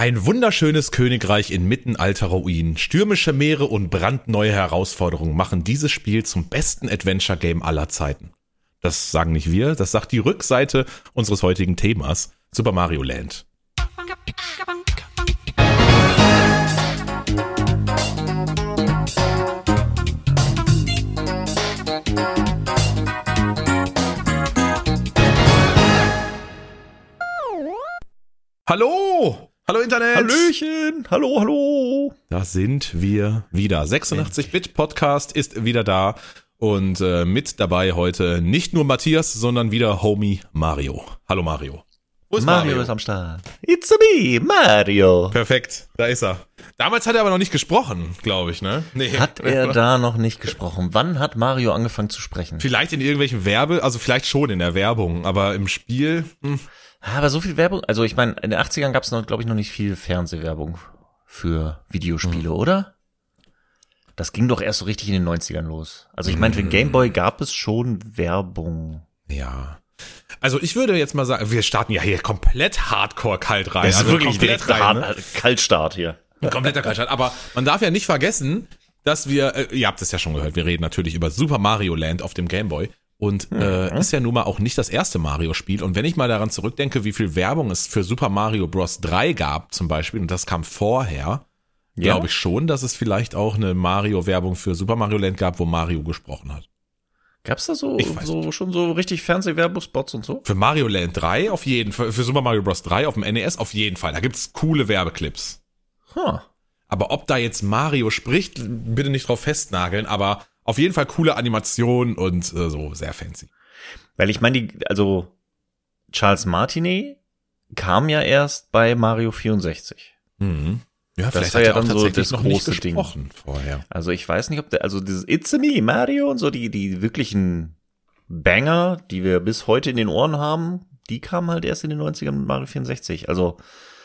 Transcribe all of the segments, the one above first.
Ein wunderschönes Königreich inmitten alter Ruinen, stürmische Meere und brandneue Herausforderungen machen dieses Spiel zum besten Adventure-Game aller Zeiten. Das sagen nicht wir, das sagt die Rückseite unseres heutigen Themas, Super Mario Land. Hallo! Hallo Internet! Hallöchen! Hallo! Da sind wir wieder. 86-Bit-Podcast ist wieder da und mit dabei heute nicht nur Matthias, sondern wieder Homie Mario. Hallo Mario. Wo ist Mario? Mario ist am Start. It's me, Mario. Perfekt, da ist er. Damals hat er aber noch nicht gesprochen, glaube ich, ne? Nee. Hat er da noch nicht gesprochen? Wann hat Mario angefangen zu sprechen? Vielleicht in irgendwelchen also vielleicht schon in der Werbung, aber im Spiel... Aber so viel Werbung, also ich meine, in den 80ern gab es noch, glaube ich, noch nicht viel Fernsehwerbung für Videospiele, oder? Das ging doch erst so richtig in den 90ern los. Also ich meine, für den Gameboy gab es schon Werbung. Ja. Also ich würde jetzt mal sagen, wir starten ja hier komplett hardcore kalt rein. Das ist also wirklich direkt rein, ne? Kaltstart hier. Ein kompletter Kaltstart. Aber man darf ja nicht vergessen, dass wir, ihr habt es ja schon gehört, wir reden natürlich über Super Mario Land auf dem Gameboy. Und ist ja nun mal auch nicht das erste Mario-Spiel. Und wenn ich mal daran zurückdenke, wie viel Werbung es für Super Mario Bros. 3 gab zum Beispiel, und das kam vorher, glaube ich schon, dass es vielleicht auch eine Mario-Werbung für Super Mario Land gab, wo Mario gesprochen hat. Gab's da schon so richtig Fernsehwerbespots und so? Für Mario Land 3 auf jeden Fall, für Super Mario Bros. 3 auf dem NES auf jeden Fall. Da gibt's coole Werbeclips. Aber ob da jetzt Mario spricht, bitte nicht drauf festnageln, aber auf jeden Fall coole Animationen und so sehr fancy. Weil ich meine, also Charles Martinet kam ja erst bei Mario 64. Mhm. Ja, das war ja dann so das noch große nicht Ding vorher. Also ich weiß nicht, ob also dieses It's a me, Mario und so, die wirklichen Banger, die wir bis heute in den Ohren haben, die kamen halt erst in den 90ern mit Mario 64. Also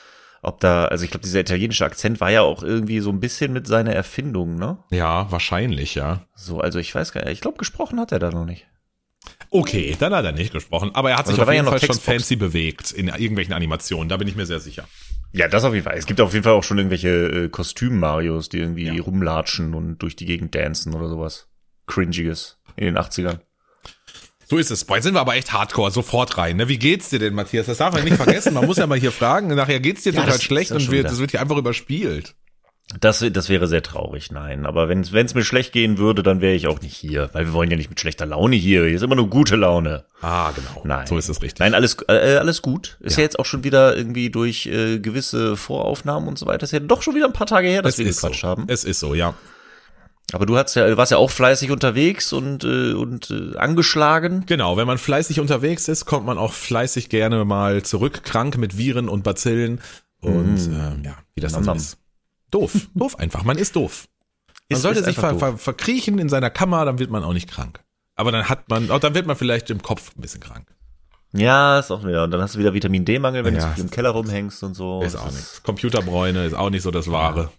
also ich glaube, dieser italienische Akzent war ja auch irgendwie so ein bisschen mit seiner Erfindung, ne? Ja, wahrscheinlich, ja. So, also ich weiß gar nicht, ich glaube, gesprochen hat er da noch nicht. Okay, dann hat er nicht gesprochen, aber er hat sich auf jeden Fall schon fancy bewegt in irgendwelchen Animationen, da bin ich mir sehr sicher. Ja, das auf jeden Fall. Es gibt auf jeden Fall auch schon irgendwelche Kostüm-Marios, die irgendwie rumlatschen und durch die Gegend dancen oder sowas. Cringiges in den 80ern. So ist es. Jetzt sind wir aber echt hardcore, sofort rein. Ne? Wie geht's dir denn, Matthias? Das darf man nicht vergessen. Man muss ja mal hier fragen. Nachher geht's dir total schlecht und das wird hier einfach überspielt. Das wäre sehr traurig, nein. Aber wenn es mir schlecht gehen würde, dann wäre ich auch nicht hier. Weil wir wollen ja nicht mit schlechter Laune hier. Hier ist immer nur gute Laune. Ah, genau. Nein. So ist es richtig. Nein, alles gut. Ist ja jetzt auch schon wieder irgendwie durch gewisse Voraufnahmen und so weiter. Ist ja doch schon wieder ein paar Tage her, dass wir gequatscht haben. Es ist so, ja. Aber du warst ja auch fleißig unterwegs und angeschlagen. Genau, wenn man fleißig unterwegs ist, kommt man auch fleißig gerne mal zurück, krank mit Viren und Bazillen. Und wie das dann so ist. Doof einfach, man ist doof. Man sollte sich verkriechen in seiner Kammer, dann wird man auch nicht krank. Aber dann wird man vielleicht im Kopf ein bisschen krank. Ja, ist auch wieder. Und dann hast du wieder Vitamin D-Mangel, wenn du zu viel im Keller rumhängst und so. Ist auch nichts. Computerbräune ist auch nicht so das Wahre.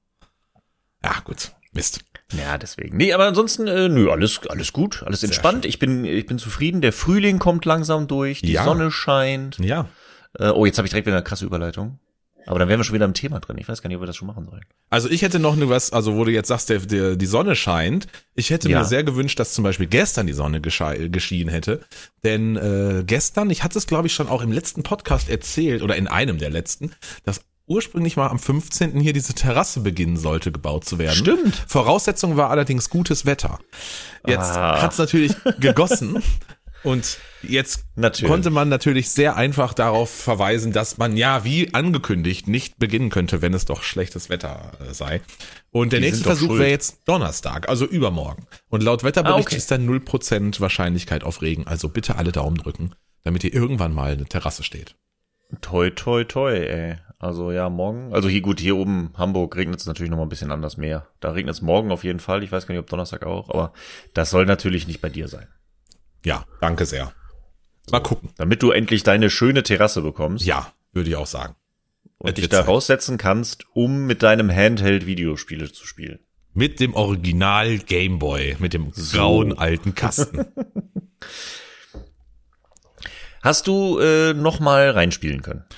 Ja, gut. Mist. Ja, deswegen. Nee, aber ansonsten, alles gut, alles entspannt. Ich bin zufrieden. Der Frühling kommt langsam durch, die Sonne scheint. Ja. Jetzt habe ich direkt wieder eine krasse Überleitung. Aber dann wären wir schon wieder im Thema drin. Ich weiß gar nicht, ob wir das schon machen sollen. Also ich hätte noch wo du jetzt sagst, die Sonne scheint. Ich hätte mir sehr gewünscht, dass zum Beispiel gestern die Sonne geschienen hätte. Denn gestern, ich hatte es glaube ich schon auch im letzten Podcast erzählt, oder in einem der letzten, dass ursprünglich mal am 15. hier diese Terrasse beginnen sollte, gebaut zu werden. Stimmt. Voraussetzung war allerdings gutes Wetter. Jetzt hat's natürlich gegossen und jetzt konnte man natürlich sehr einfach darauf verweisen, dass man wie angekündigt nicht beginnen könnte, wenn es doch schlechtes Wetter sei. Und der nächste Versuch wäre jetzt Donnerstag, also übermorgen. Und laut Wetterbericht ist da 0% Wahrscheinlichkeit auf Regen. Also bitte alle Daumen drücken, damit hier irgendwann mal eine Terrasse steht. Toi, toi, toi, ey. Also morgen. Also hier oben Hamburg regnet es natürlich noch mal ein bisschen anders mehr. Da regnet es morgen auf jeden Fall. Ich weiß gar nicht, ob Donnerstag auch. Aber das soll natürlich nicht bei dir sein. Ja, danke sehr. Mal gucken. Damit du endlich deine schöne Terrasse bekommst. Ja, würde ich auch sagen. Und dich da raussetzen kannst, um mit deinem Handheld Videospiele zu spielen. Mit dem Original Gameboy, mit dem grauen alten Kasten. Hast du noch mal reinspielen können?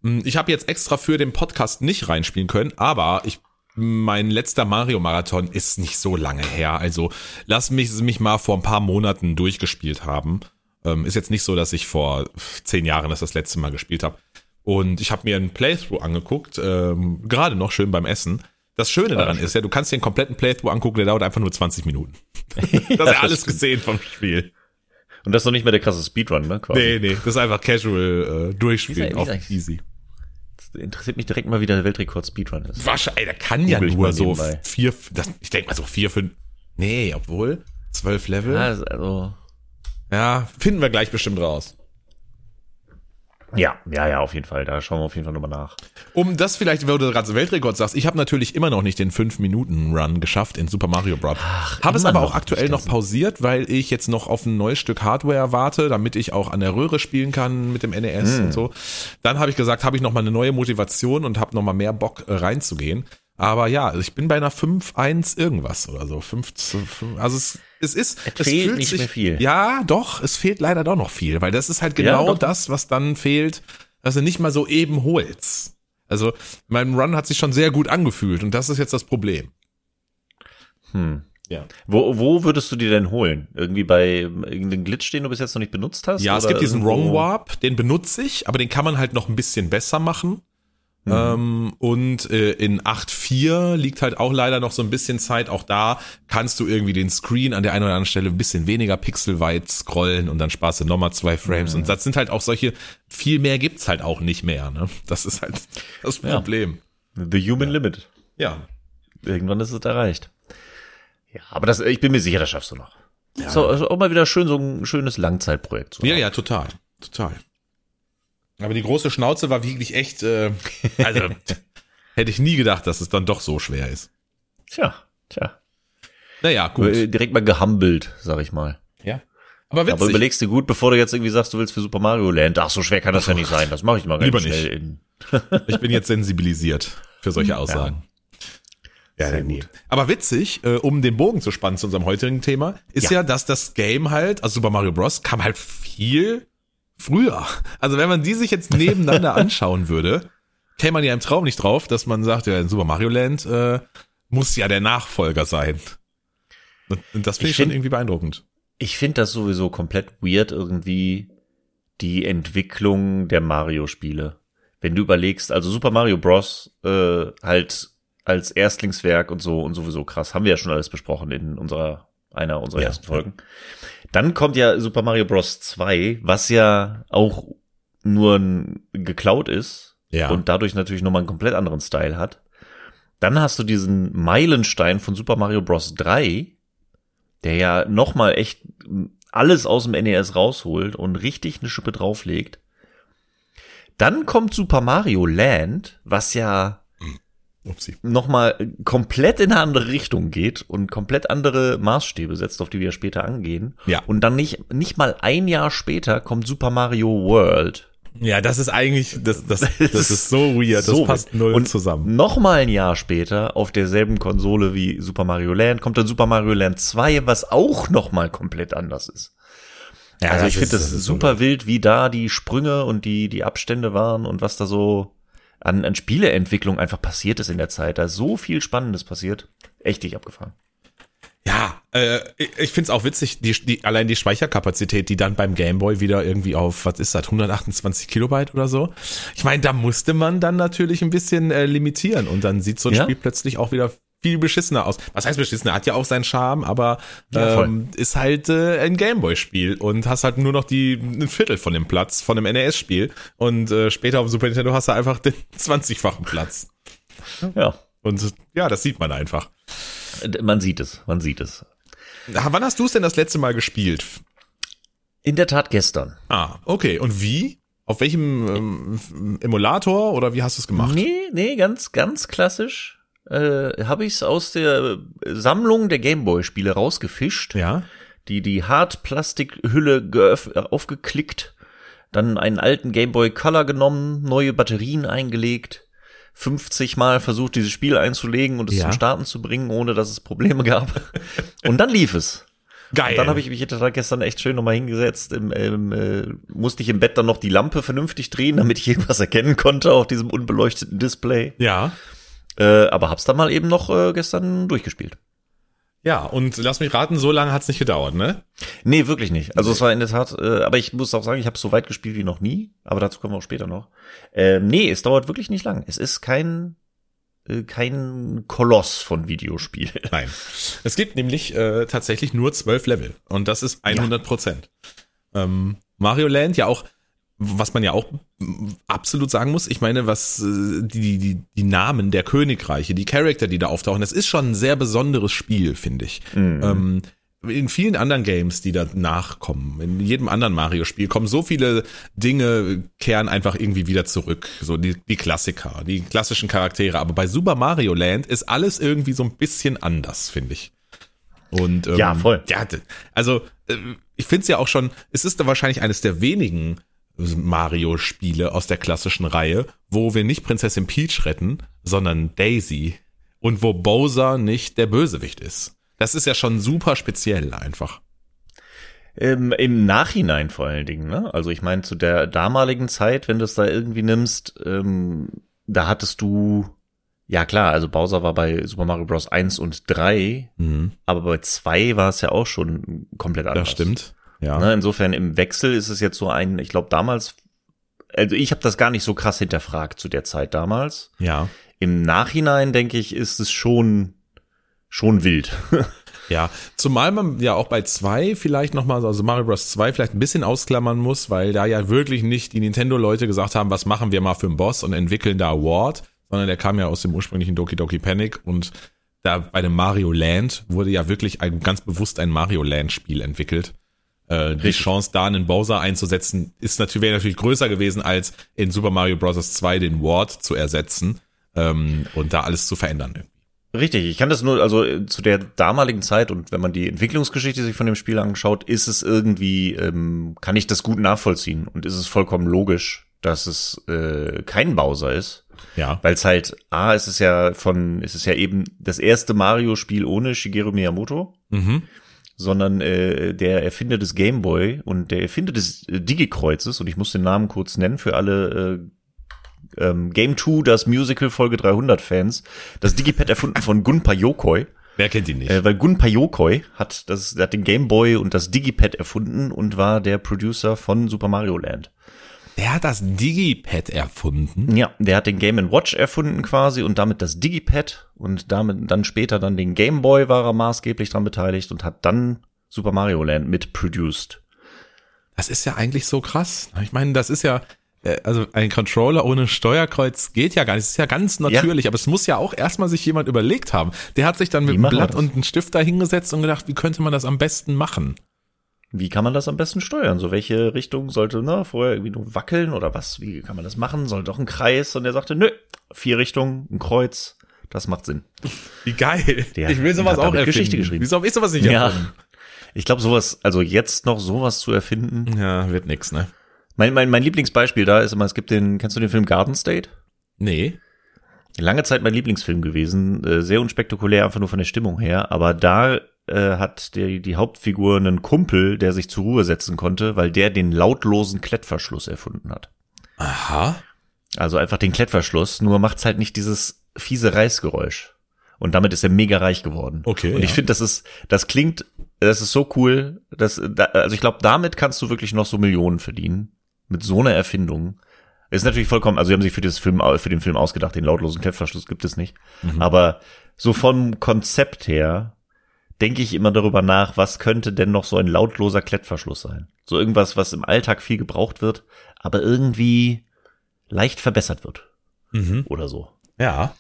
Ich habe jetzt extra für den Podcast nicht reinspielen können, aber mein letzter Mario-Marathon ist nicht so lange her. Also lass mich mal vor ein paar Monaten durchgespielt haben. Ist jetzt nicht so, dass ich vor 10 Jahren das letzte Mal gespielt habe. Und ich habe mir einen Playthrough angeguckt, gerade noch schön beim Essen. Das Schöne daran ist ja, du kannst dir einen kompletten Playthrough angucken, der dauert einfach nur 20 Minuten. Das ist alles gesehen vom Spiel. Und das ist noch nicht mehr der krasse Speedrun, ne? Quasi. Nee, das ist einfach casual durchspielen auf easy. Das interessiert mich direkt mal, wie der Weltrekord Speedrun ist. Wahrscheinlich, der kann ja nur so 4, ich denke mal so 4, 5, nee, obwohl 12 Level. Ja, also. Ja, finden wir gleich bestimmt raus. Ja, auf jeden Fall. Da schauen wir auf jeden Fall nochmal nach. Um das vielleicht, weil du gerade Weltrekord sagst, ich habe natürlich immer noch nicht den 5-Minuten-Run geschafft in Super Mario Bros. Habe es aber auch aktuell noch pausiert, weil ich jetzt noch auf ein neues Stück Hardware warte, damit ich auch an der Röhre spielen kann mit dem NES und so. Dann habe ich gesagt, habe ich noch mal eine neue Motivation und habe noch mal mehr Bock reinzugehen. Aber ja, ich bin bei einer 5-1 irgendwas oder so. 5, also es fehlt nicht mehr viel. Ja, doch, es fehlt leider doch noch viel, weil das ist halt genau das, was dann fehlt, dass du nicht mal so eben holst. Also mein Run hat sich schon sehr gut angefühlt und das ist jetzt das Problem. Ja. Wo würdest du dir denn holen? Irgendwie bei irgendeinem Glitch, den du bis jetzt noch nicht benutzt hast? Ja, es gibt diesen Wrong Warp, den benutze ich, aber den kann man halt noch ein bisschen besser machen. Und in 8.4 liegt halt auch leider noch so ein bisschen Zeit. Auch da kannst du irgendwie den Screen an der einen oder anderen Stelle ein bisschen weniger pixelweit scrollen und dann sparst du nochmal 2 Frames. Und das sind halt auch solche, viel mehr gibt's halt auch nicht mehr. Ne? Das ist halt das Problem. The Human Limit. Ja. Irgendwann ist es erreicht. Ja, aber ich bin mir sicher, das schaffst du noch. Ja. So, also auch mal wieder schön, so ein schönes Langzeitprojekt zu haben. Ja, total. Aber die große Schnauze war wirklich echt, also hätte ich nie gedacht, dass es dann doch so schwer ist. Tja. Naja, gut. Direkt mal gehumbelt, sag ich mal. Ja. Aber witzig. Aber überlegst du gut, bevor du jetzt irgendwie sagst, du willst für Super Mario Land. Ach, so schwer kann das ja nicht sein. Das mache ich mal ganz schnell. Ich bin jetzt sensibilisiert für solche Aussagen. Ja, sehr gut. Aber witzig, um den Bogen zu spannen zu unserem heutigen Thema, ist ja, dass das Game halt, also Super Mario Bros. Kam halt viel früher. Also wenn man die sich jetzt nebeneinander anschauen würde, käme man ja im Traum nicht drauf, dass man sagt, ja, in Super Mario Land muss ja der Nachfolger sein. Und das finde ich schon irgendwie beeindruckend. Ich finde das sowieso komplett weird irgendwie, die Entwicklung der Mario-Spiele. Wenn du überlegst, also Super Mario Bros. Halt als Erstlingswerk und so und sowieso krass. Haben wir ja schon alles besprochen in einer unserer ersten Folgen. Dann kommt ja Super Mario Bros. 2, was ja auch nur geklaut ist und dadurch natürlich nochmal einen komplett anderen Style hat. Dann hast du diesen Meilenstein von Super Mario Bros. 3, der ja nochmal echt alles aus dem NES rausholt und richtig eine Schippe drauflegt. Dann kommt Super Mario Land, was ja nochmal komplett in eine andere Richtung geht und komplett andere Maßstäbe setzt, auf die wir später angehen. Ja. Und dann nicht mal ein Jahr später kommt Super Mario World. Ja, das ist eigentlich, das ist so weird, das passt null zusammen. Nochmal ein Jahr später auf derselben Konsole wie Super Mario Land kommt dann Super Mario Land 2, was auch nochmal komplett anders ist. Ja, also ich finde das super wild, wie da die Sprünge und die Abstände waren und was da so an Spieleentwicklung einfach passiert ist in der Zeit. Da ist so viel Spannendes passiert. Echt nicht abgefahren. Ja, ich find's auch witzig, allein die Speicherkapazität, die dann beim Gameboy wieder irgendwie auf, was ist das, 128 Kilobyte oder so? Ich meine, da musste man dann natürlich ein bisschen limitieren und dann sieht so ein Spiel plötzlich auch wieder viel beschissener aus. Was heißt beschissener? Hat ja auch seinen Charme, aber ist halt ein Gameboy-Spiel und hast halt nur noch ein Viertel von dem Platz von dem NES-Spiel und später auf dem Super Nintendo hast du einfach den 20-fachen Platz. Ja. Und ja, das sieht man einfach. Man sieht es. Wann hast du es denn das letzte Mal gespielt? In der Tat gestern. Ah, okay. Und wie? Auf welchem Emulator oder wie hast du es gemacht? Nee, ganz klassisch. Habe ich es aus der Sammlung der Gameboy-Spiele rausgefischt. Ja. Die Hartplastikhülle aufgeklickt, dann einen alten Gameboy Color genommen, neue Batterien eingelegt, 50 Mal versucht, dieses Spiel einzulegen und es zum Starten zu bringen, ohne dass es Probleme gab. Und dann lief es. Geil. Und dann habe ich mich gestern echt schön nochmal hingesetzt. Musste ich im Bett dann noch die Lampe vernünftig drehen, damit ich irgendwas erkennen konnte auf diesem unbeleuchteten Display. Ja. Aber hab's dann mal eben noch gestern durchgespielt. Ja, und lass mich raten, so lange hat's nicht gedauert, ne? Nee, wirklich nicht. Also es war in der Tat, aber ich muss auch sagen, ich habe so weit gespielt wie noch nie, aber dazu kommen wir auch später noch. Nee, es dauert wirklich nicht lang. Es ist kein Koloss von Videospiel. Nein. Es gibt nämlich tatsächlich nur 12 Level und das ist 100%. Ja. Mario Land ja auch, was man ja auch absolut sagen muss, ich meine, was die Namen der Königreiche, die Charakter, die da auftauchen, das ist schon ein sehr besonderes Spiel, finde ich. Mhm. In vielen anderen Games, die da nachkommen, in jedem anderen Mario-Spiel kommen so viele Dinge, kehren einfach irgendwie wieder zurück. So die Klassiker, die klassischen Charaktere. Aber bei Super Mario Land ist alles irgendwie so ein bisschen anders, finde ich. Und ja, voll. Ja, also ich finde es ja auch schon, es ist da wahrscheinlich eines der wenigen Mario-Spiele aus der klassischen Reihe, wo wir nicht Prinzessin Peach retten, sondern Daisy. Und wo Bowser nicht der Bösewicht ist. Das ist ja schon super speziell einfach. Im Nachhinein vor allen Dingen, ne? Also ich meine, zu der damaligen Zeit, wenn du es da irgendwie nimmst, da hattest du, ja klar, also Bowser war bei Super Mario Bros. 1 und 3, aber bei 2 war es ja auch schon komplett anders. Das stimmt, ja. Ne? Insofern im Wechsel ist es jetzt so ich glaube damals, also ich habe das gar nicht so krass hinterfragt zu der Zeit damals. Ja. Im Nachhinein, denke ich, ist es schon wild. Ja, zumal man ja auch bei 2 vielleicht nochmal, also Mario Bros. 2 vielleicht ein bisschen ausklammern muss, weil da ja wirklich nicht die Nintendo-Leute gesagt haben, was machen wir mal für einen Boss und entwickeln da Award, sondern der kam ja aus dem ursprünglichen Doki Doki Panic und da bei dem Mario Land wurde ja wirklich ganz bewusst ein Mario Land Spiel entwickelt. Die Chance da einen Bowser einzusetzen wäre natürlich größer gewesen, als in Super Mario Bros. 2 den Ward zu ersetzen und da alles zu verändern. Richtig, ich kann das nur, also zu der damaligen Zeit und wenn man die Entwicklungsgeschichte sich von dem Spiel anschaut, ist es irgendwie, kann ich das gut nachvollziehen und ist es vollkommen logisch, dass es kein Bowser ist. Ja. Weil es halt, es ist ja eben das erste Mario-Spiel ohne Shigeru Miyamoto, sondern der Erfinder des Game Boy und der Erfinder des Digi-Kreuzes, und ich muss den Namen kurz nennen für alle Game 2, das Musical Folge 300 Fans, das Digipad erfunden von Gunpei Yokoi. Wer kennt ihn nicht? Weil Gunpei Yokoi hat den Game Boy und das Digipad erfunden und war der Producer von Super Mario Land. Der hat das Digipad erfunden? Ja, der hat den Game & Watch erfunden quasi und damit das Digipad und damit dann später dann den Game Boy war er maßgeblich dran beteiligt und hat dann Super Mario Land mit produced. Das ist ja eigentlich so krass. Ich meine, das ist ja, also ein Controller ohne Steuerkreuz geht ja gar nicht. Das ist ja ganz natürlich, aber es muss ja auch erstmal sich jemand überlegt haben. Der hat sich dann mit einem Blatt und einem Stift da hingesetzt und gedacht, wie könnte man das am besten machen? Wie kann man das am besten steuern? So welche Richtung sollte vorher irgendwie nur wackeln oder was? Wie kann man das machen? Soll doch ein Kreis? Und er sagte, 4 Richtungen, ein Kreuz, das macht Sinn. Wie geil. Ich will sowas auch erfinden. Geschichte geschrieben. Wieso habe ich sowas nicht erfunden? Ich glaube sowas, also jetzt noch sowas zu erfinden. Ja, wird nix, ne? Mein Lieblingsbeispiel da ist immer, kennst du den Film Garden State? Nee. Lange Zeit mein Lieblingsfilm gewesen, sehr unspektakulär, einfach nur von der Stimmung her, aber da hat die Hauptfigur einen Kumpel, der sich zur Ruhe setzen konnte, weil der den lautlosen Klettverschluss erfunden hat. Aha. Also einfach den Klettverschluss, nur macht's halt nicht dieses fiese Reißgeräusch. Und damit ist er mega reich geworden. Okay. Und ich finde, das ist so cool, also ich glaube, damit kannst du wirklich noch so Millionen verdienen. Mit so einer Erfindung. Ist natürlich vollkommen, also sie haben sich für den Film ausgedacht, den lautlosen Klettverschluss gibt es nicht. Aber so vom Konzept her denke ich immer darüber nach, was könnte denn noch so ein lautloser Klettverschluss sein? So irgendwas, was im Alltag viel gebraucht wird, aber irgendwie leicht verbessert wird. Oder so. Ja.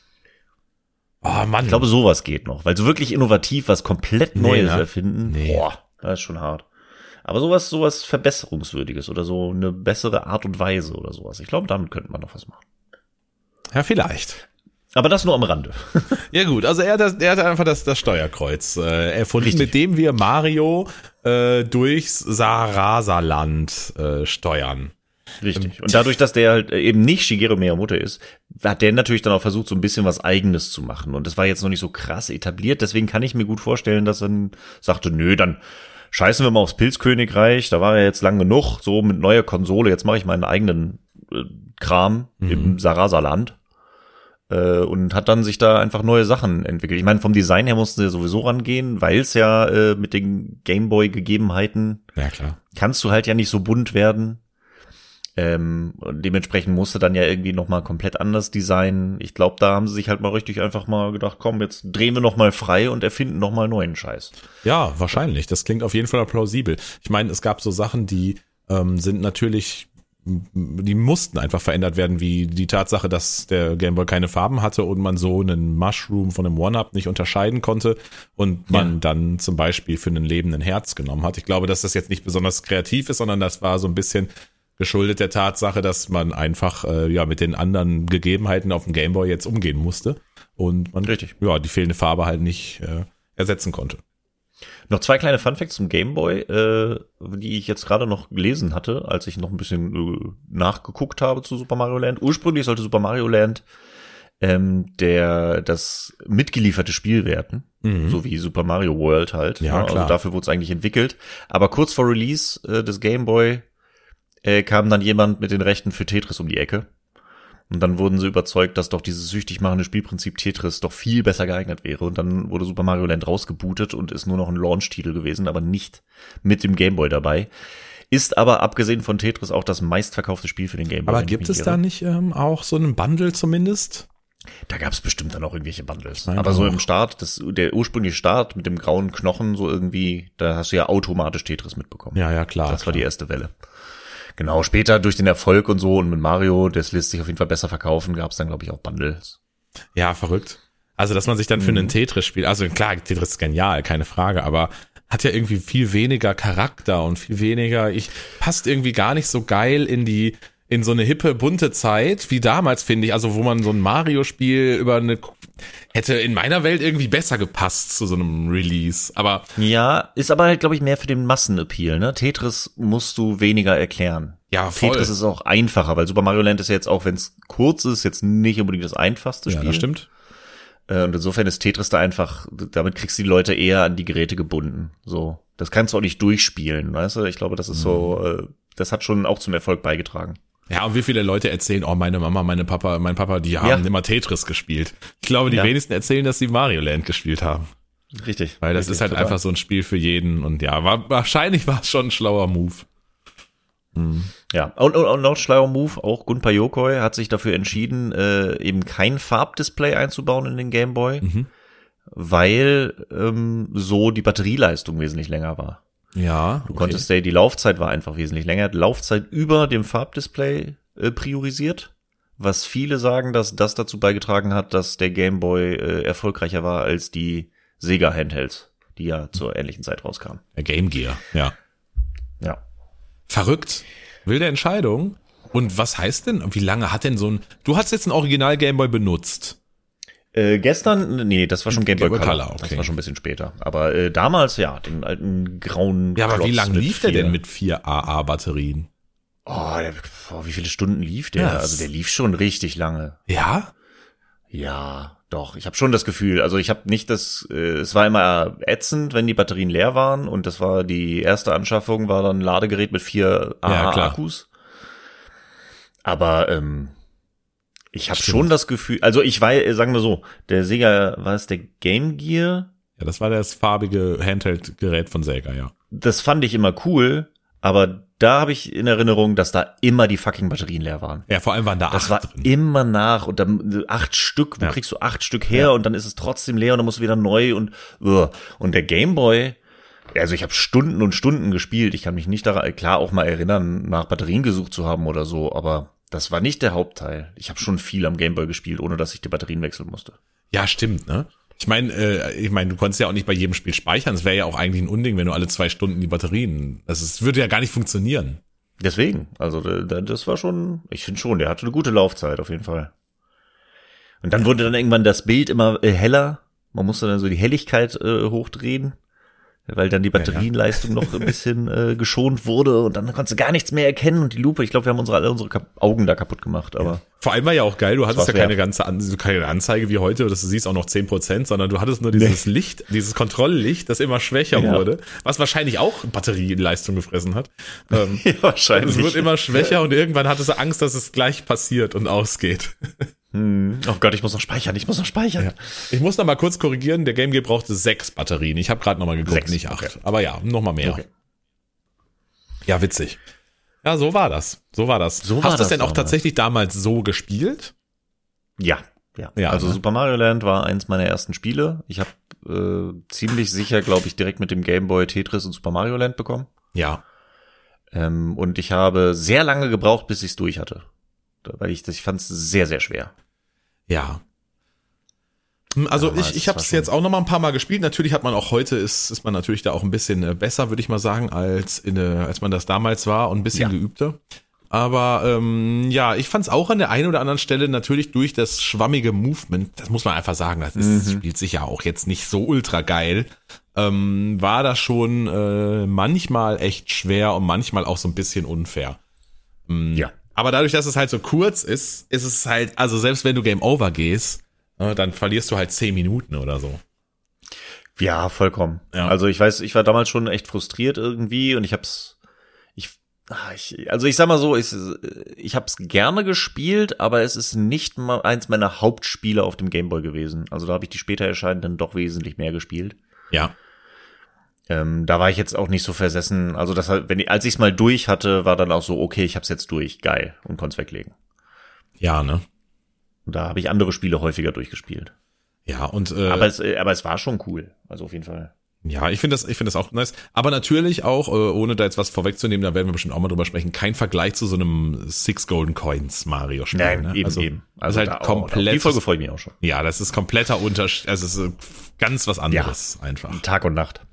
Oh Mann. Ich glaube, sowas geht noch, weil so wirklich innovativ was komplett Neues erfinden, boah, das ist schon hart. Aber sowas Verbesserungswürdiges oder so eine bessere Art und Weise oder sowas. Ich glaube, damit könnte man noch was machen. Ja, vielleicht. Aber das nur am Rande. Ja gut, also er hat einfach das Steuerkreuz erfunden, Richtig. mit dem wir Mario durchs Sarasaland steuern. Richtig. Und dadurch, dass der halt eben nicht Shigeru Miyamoto ist, hat der natürlich dann auch versucht, so ein bisschen was Eigenes zu machen. Und das war jetzt noch nicht so krass etabliert. Deswegen kann ich mir gut vorstellen, dass er sagte, nö, dann scheißen wir mal aufs Pilzkönigreich, da war ja jetzt lang genug, so mit neuer Konsole, jetzt mache ich meinen eigenen Kram im Sarasaland. Und hat dann sich da einfach neue Sachen entwickelt. Ich meine, vom Design her mussten sie sowieso rangehen, weil es ja mit den Gameboy-Gegebenheiten kannst du halt ja nicht so bunt werden. Und dementsprechend musste dann ja irgendwie nochmal komplett anders designen. Ich glaube, da haben sie sich halt mal richtig einfach mal gedacht, komm, jetzt drehen wir nochmal frei und erfinden nochmal neuen Scheiß. Ja, wahrscheinlich. Das klingt auf jeden Fall plausibel. Ich meine, es gab so Sachen, die sind natürlich, die mussten einfach verändert werden, wie die Tatsache, dass der Gameboy keine Farben hatte und man so einen Mushroom von einem One-Up nicht unterscheiden konnte und man dann zum Beispiel für einen lebenden Herz genommen hat. Ich glaube, dass das jetzt nicht besonders kreativ ist, sondern das war so ein bisschen geschuldet der Tatsache, dass man einfach mit den anderen Gegebenheiten auf dem Gameboy jetzt umgehen musste und man die fehlende Farbe halt nicht ersetzen konnte. Noch 2 kleine Funfacts zum Gameboy, die ich jetzt gerade noch gelesen hatte, als ich noch ein bisschen nachgeguckt habe zu Super Mario Land. Ursprünglich sollte Super Mario Land das mitgelieferte Spiel werden, so wie Super Mario World halt. Ja, klar. Also dafür wurde es eigentlich entwickelt. Aber kurz vor Release des Gameboy kam dann jemand mit den Rechten für Tetris um die Ecke. Und dann wurden sie überzeugt, dass doch dieses süchtig machende Spielprinzip Tetris doch viel besser geeignet wäre. Und dann wurde Super Mario Land rausgebootet und ist nur noch ein Launch-Titel gewesen, aber nicht mit dem Gameboy dabei. Ist aber abgesehen von Tetris auch das meistverkaufte Spiel für den Gameboy. Aber gibt es da nicht auch so einen Bundle zumindest? Da gab es bestimmt dann auch irgendwelche Bundles. Aber so im Start, der ursprüngliche Start mit dem grauen Knochen, so irgendwie, da hast du ja automatisch Tetris mitbekommen. Ja, klar. Das war die erste Welle. Genau, später durch den Erfolg und so und mit Mario, das lässt sich auf jeden Fall besser verkaufen, gab es dann, glaube ich, auch Bundles. Ja, verrückt. Also, dass man sich dann für einen Tetris-Spiel, also klar, Tetris ist genial, keine Frage, aber hat ja irgendwie viel weniger Charakter und viel weniger, passt irgendwie gar nicht so geil in so eine hippe, bunte Zeit wie damals, finde ich, also wo man so ein Mario-Spiel hätte in meiner Welt irgendwie besser gepasst zu so einem Release, aber. Ja, ist aber halt, glaube ich, mehr für den Massenappeal, ne? Tetris musst du weniger erklären. Ja, voll. Tetris ist auch einfacher, weil Super Mario Land ist ja jetzt auch, wenn es kurz ist, jetzt nicht unbedingt das einfachste Spiel. Ja, das stimmt. Und insofern ist Tetris da einfach, damit kriegst du die Leute eher an die Geräte gebunden. So, das kannst du auch nicht durchspielen, weißt du? Ich glaube, das ist so, das hat schon auch zum Erfolg beigetragen. Ja, und wie viele Leute erzählen, oh, meine Mama, mein Papa, die haben immer Tetris gespielt. Ich glaube, die wenigsten erzählen, dass sie Mario Land gespielt haben. Richtig. Weil das ist halt total. Einfach so ein Spiel für jeden und wahrscheinlich war es schon ein schlauer Move. Ja, und noch schlauer Move, auch Gunpei Yokoi hat sich dafür entschieden, eben kein Farbdisplay einzubauen in den Gameboy, weil so die Batterieleistung wesentlich länger war. Ja, okay. Du konntest die Laufzeit war einfach wesentlich länger. Die Laufzeit über dem Farbdisplay priorisiert, was viele sagen, dass das dazu beigetragen hat, dass der Gameboy erfolgreicher war als die Sega Handhelds, die ja zur ähnlichen Zeit rauskamen. Der Game Gear, ja. Ja. Verrückt. Wilde Entscheidung. Und was heißt denn, wie lange hat denn du hast jetzt ein Original Gameboy benutzt? Gestern, nee, das war schon Game Boy Color. Okay. Das war schon ein bisschen später. Aber damals, ja, den alten grauen Ja, aber Klotz wie lange lief der denn mit 4 AA-Batterien? Wie viele Stunden lief der? Yes. Also der lief schon richtig lange. Ja? Ja, doch. Ich habe schon das Gefühl, also ich habe nicht es war immer ätzend, wenn die Batterien leer waren und das war die erste Anschaffung, war dann ein Ladegerät mit 4 AA-Akkus. Aber ich habe schon das Gefühl, also ich weiß, sagen wir so, der Sega, war es der Game Gear? Ja, das war das farbige Handheld-Gerät von Sega, ja. Das fand ich immer cool, aber da habe ich in Erinnerung, dass da immer die fucking Batterien leer waren. Ja, vor allem waren da 8 Das war drin. immer nach und dann 8 Stück, wo kriegst du 8 Stück her und dann ist es trotzdem leer und dann musst du wieder neu und der Game Boy, also ich habe Stunden und Stunden gespielt, ich kann mich nicht daran, klar auch mal erinnern, nach Batterien gesucht zu haben oder so, aber das war nicht der Hauptteil. Ich habe schon viel am Gameboy gespielt, ohne dass ich die Batterien wechseln musste. Ja, stimmt, ne? Ich meine, du konntest ja auch nicht bei jedem Spiel speichern. Es wäre ja auch eigentlich ein Unding, wenn du alle 2 Stunden die Batterien. Es würde ja gar nicht funktionieren. Deswegen, also das war schon, ich finde schon, der hatte eine gute Laufzeit auf jeden Fall. Und dann wurde dann irgendwann das Bild immer heller. Man musste dann so die Helligkeit hochdrehen. weil dann die Batterienleistung noch ein bisschen geschont wurde und dann konntest du gar nichts mehr erkennen und die Lupe, ich glaube, wir haben alle unsere Augen da kaputt gemacht, aber. Vor allem war ja auch geil, du hattest ja keine keine Anzeige wie heute, dass du siehst auch noch 10%, sondern du hattest nur dieses Licht, dieses Kontrolllicht, das immer schwächer wurde, was wahrscheinlich auch Batterieleistung gefressen hat. Ja, wahrscheinlich. Es wird immer schwächer und irgendwann hattest du Angst, dass es gleich passiert und ausgeht. Oh Gott, ich muss noch speichern. Ja. Ich muss noch mal kurz korrigieren, der Game Gear brauchte 6 Batterien. Ich habe gerade noch mal geguckt, nicht 8. Okay. Aber ja, noch mal mehr. Okay. Ja, witzig. Ja, so war das. Hast du das denn auch tatsächlich damals so gespielt? Ja. Also Super Mario Land war eins meiner ersten Spiele. Ich habe ziemlich sicher, glaube ich, direkt mit dem Game Boy Tetris und Super Mario Land bekommen. Ja. Und ich habe sehr lange gebraucht, bis ich es durch hatte. Weil ich fand es sehr, sehr schwer. Ja. Also ich habe es jetzt auch noch mal ein paar Mal gespielt. Natürlich hat man auch heute, ist man natürlich da auch ein bisschen besser, würde ich mal sagen, als man das damals war und ein bisschen geübter. Aber ich fand es auch an der einen oder anderen Stelle natürlich durch das schwammige Movement, das muss man einfach sagen, das spielt sich ja auch jetzt nicht so ultra geil, war das schon manchmal echt schwer und manchmal auch so ein bisschen unfair. Ja. Aber dadurch, dass es halt so kurz ist es halt, also selbst wenn du Game Over gehst, dann verlierst du halt 10 Minuten oder so. Ja, vollkommen. Ja. Also ich weiß, ich war damals schon echt frustriert irgendwie und ich sag mal so, ich hab's gerne gespielt, aber es ist nicht mal eins meiner Hauptspiele auf dem Gameboy gewesen. Also da habe ich die später erscheinenden doch wesentlich mehr gespielt. Ja. Da war ich jetzt auch nicht so versessen. Also als ich es mal durch hatte, war dann auch so, okay, ich hab's jetzt durch, geil, und konnte es weglegen. Ja, ne? Und da habe ich andere Spiele häufiger durchgespielt. Ja, und aber es war schon cool, also auf jeden Fall. Ja, ich finde das auch nice. Aber natürlich auch, ohne da jetzt was vorwegzunehmen, da werden wir bestimmt auch mal drüber sprechen, kein Vergleich zu so einem 6 Golden Coins Mario Spiel. Nein, ne? eben. Also halt komplett. Auf die Folge freue ich mich auch schon. Ja, das ist kompletter Unterschied. Also es ist ganz was anderes einfach. Tag und Nacht.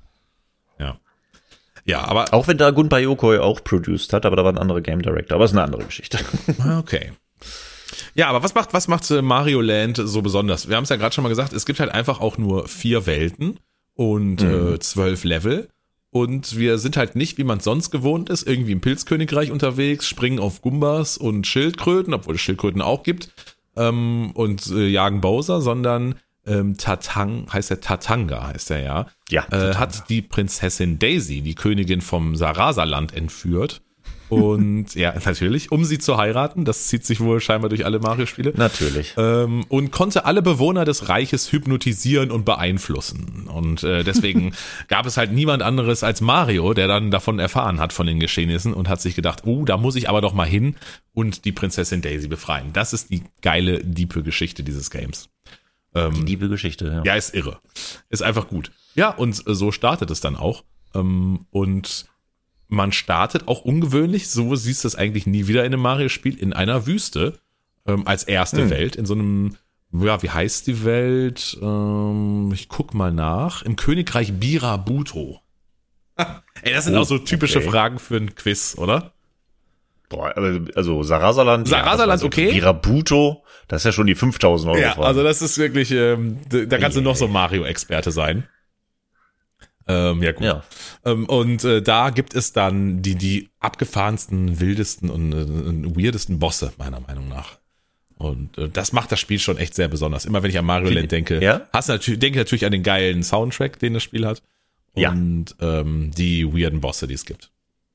Ja, aber auch wenn da Gunpei Yokoi auch produced hat, aber da war ein anderer Game Director, aber ist eine andere Geschichte. Okay. Ja, aber was macht Mario Land so besonders? Wir haben es ja gerade schon mal gesagt, es gibt halt einfach auch nur 4 Welten und 12 Level. Und wir sind halt nicht, wie man sonst gewohnt ist, irgendwie im Pilzkönigreich unterwegs, springen auf Gumbas und Schildkröten, obwohl es Schildkröten auch gibt, und jagen Bowser, sondern Tatanga heißt er ja. Ja. Hat die Prinzessin Daisy, die Königin vom Sarasaland, entführt. Und ja, natürlich, um sie zu heiraten. Das zieht sich wohl scheinbar durch alle Mario-Spiele. Natürlich. Und konnte alle Bewohner des Reiches hypnotisieren und beeinflussen. Und deswegen gab es halt niemand anderes als Mario, der dann davon erfahren hat, von den Geschehnissen, und hat sich gedacht, da muss ich aber doch mal hin und die Prinzessin Daisy befreien. Das ist die geile, diepe Geschichte dieses Games. Die liebe Geschichte, ja. Ja, ist irre. Ist einfach gut. Ja, und so startet es dann auch. Und man startet auch ungewöhnlich, so siehst du es eigentlich nie wieder in einem Mario-Spiel, in einer Wüste als erste Welt, in so einem, wie heißt die Welt? Ich guck mal nach. Im Königreich Birabuto. Ey, das sind auch so typische Fragen für ein Quiz, oder? Boah, also Sarasaland. Sarasaland, okay. Birabuto, das ist ja schon die 5.000 Euro. Ja, also das ist wirklich, da kannst du noch so Mario-Experte sein. Ja, gut. Ja. Und da gibt es dann die abgefahrensten, wildesten und weirdesten Bosse, meiner Meinung nach. Und das macht das Spiel schon echt sehr besonders. Immer wenn ich an Mario Land denke, denke ich natürlich an den geilen Soundtrack, den das Spiel hat. Und die weirden Bosse, die es gibt.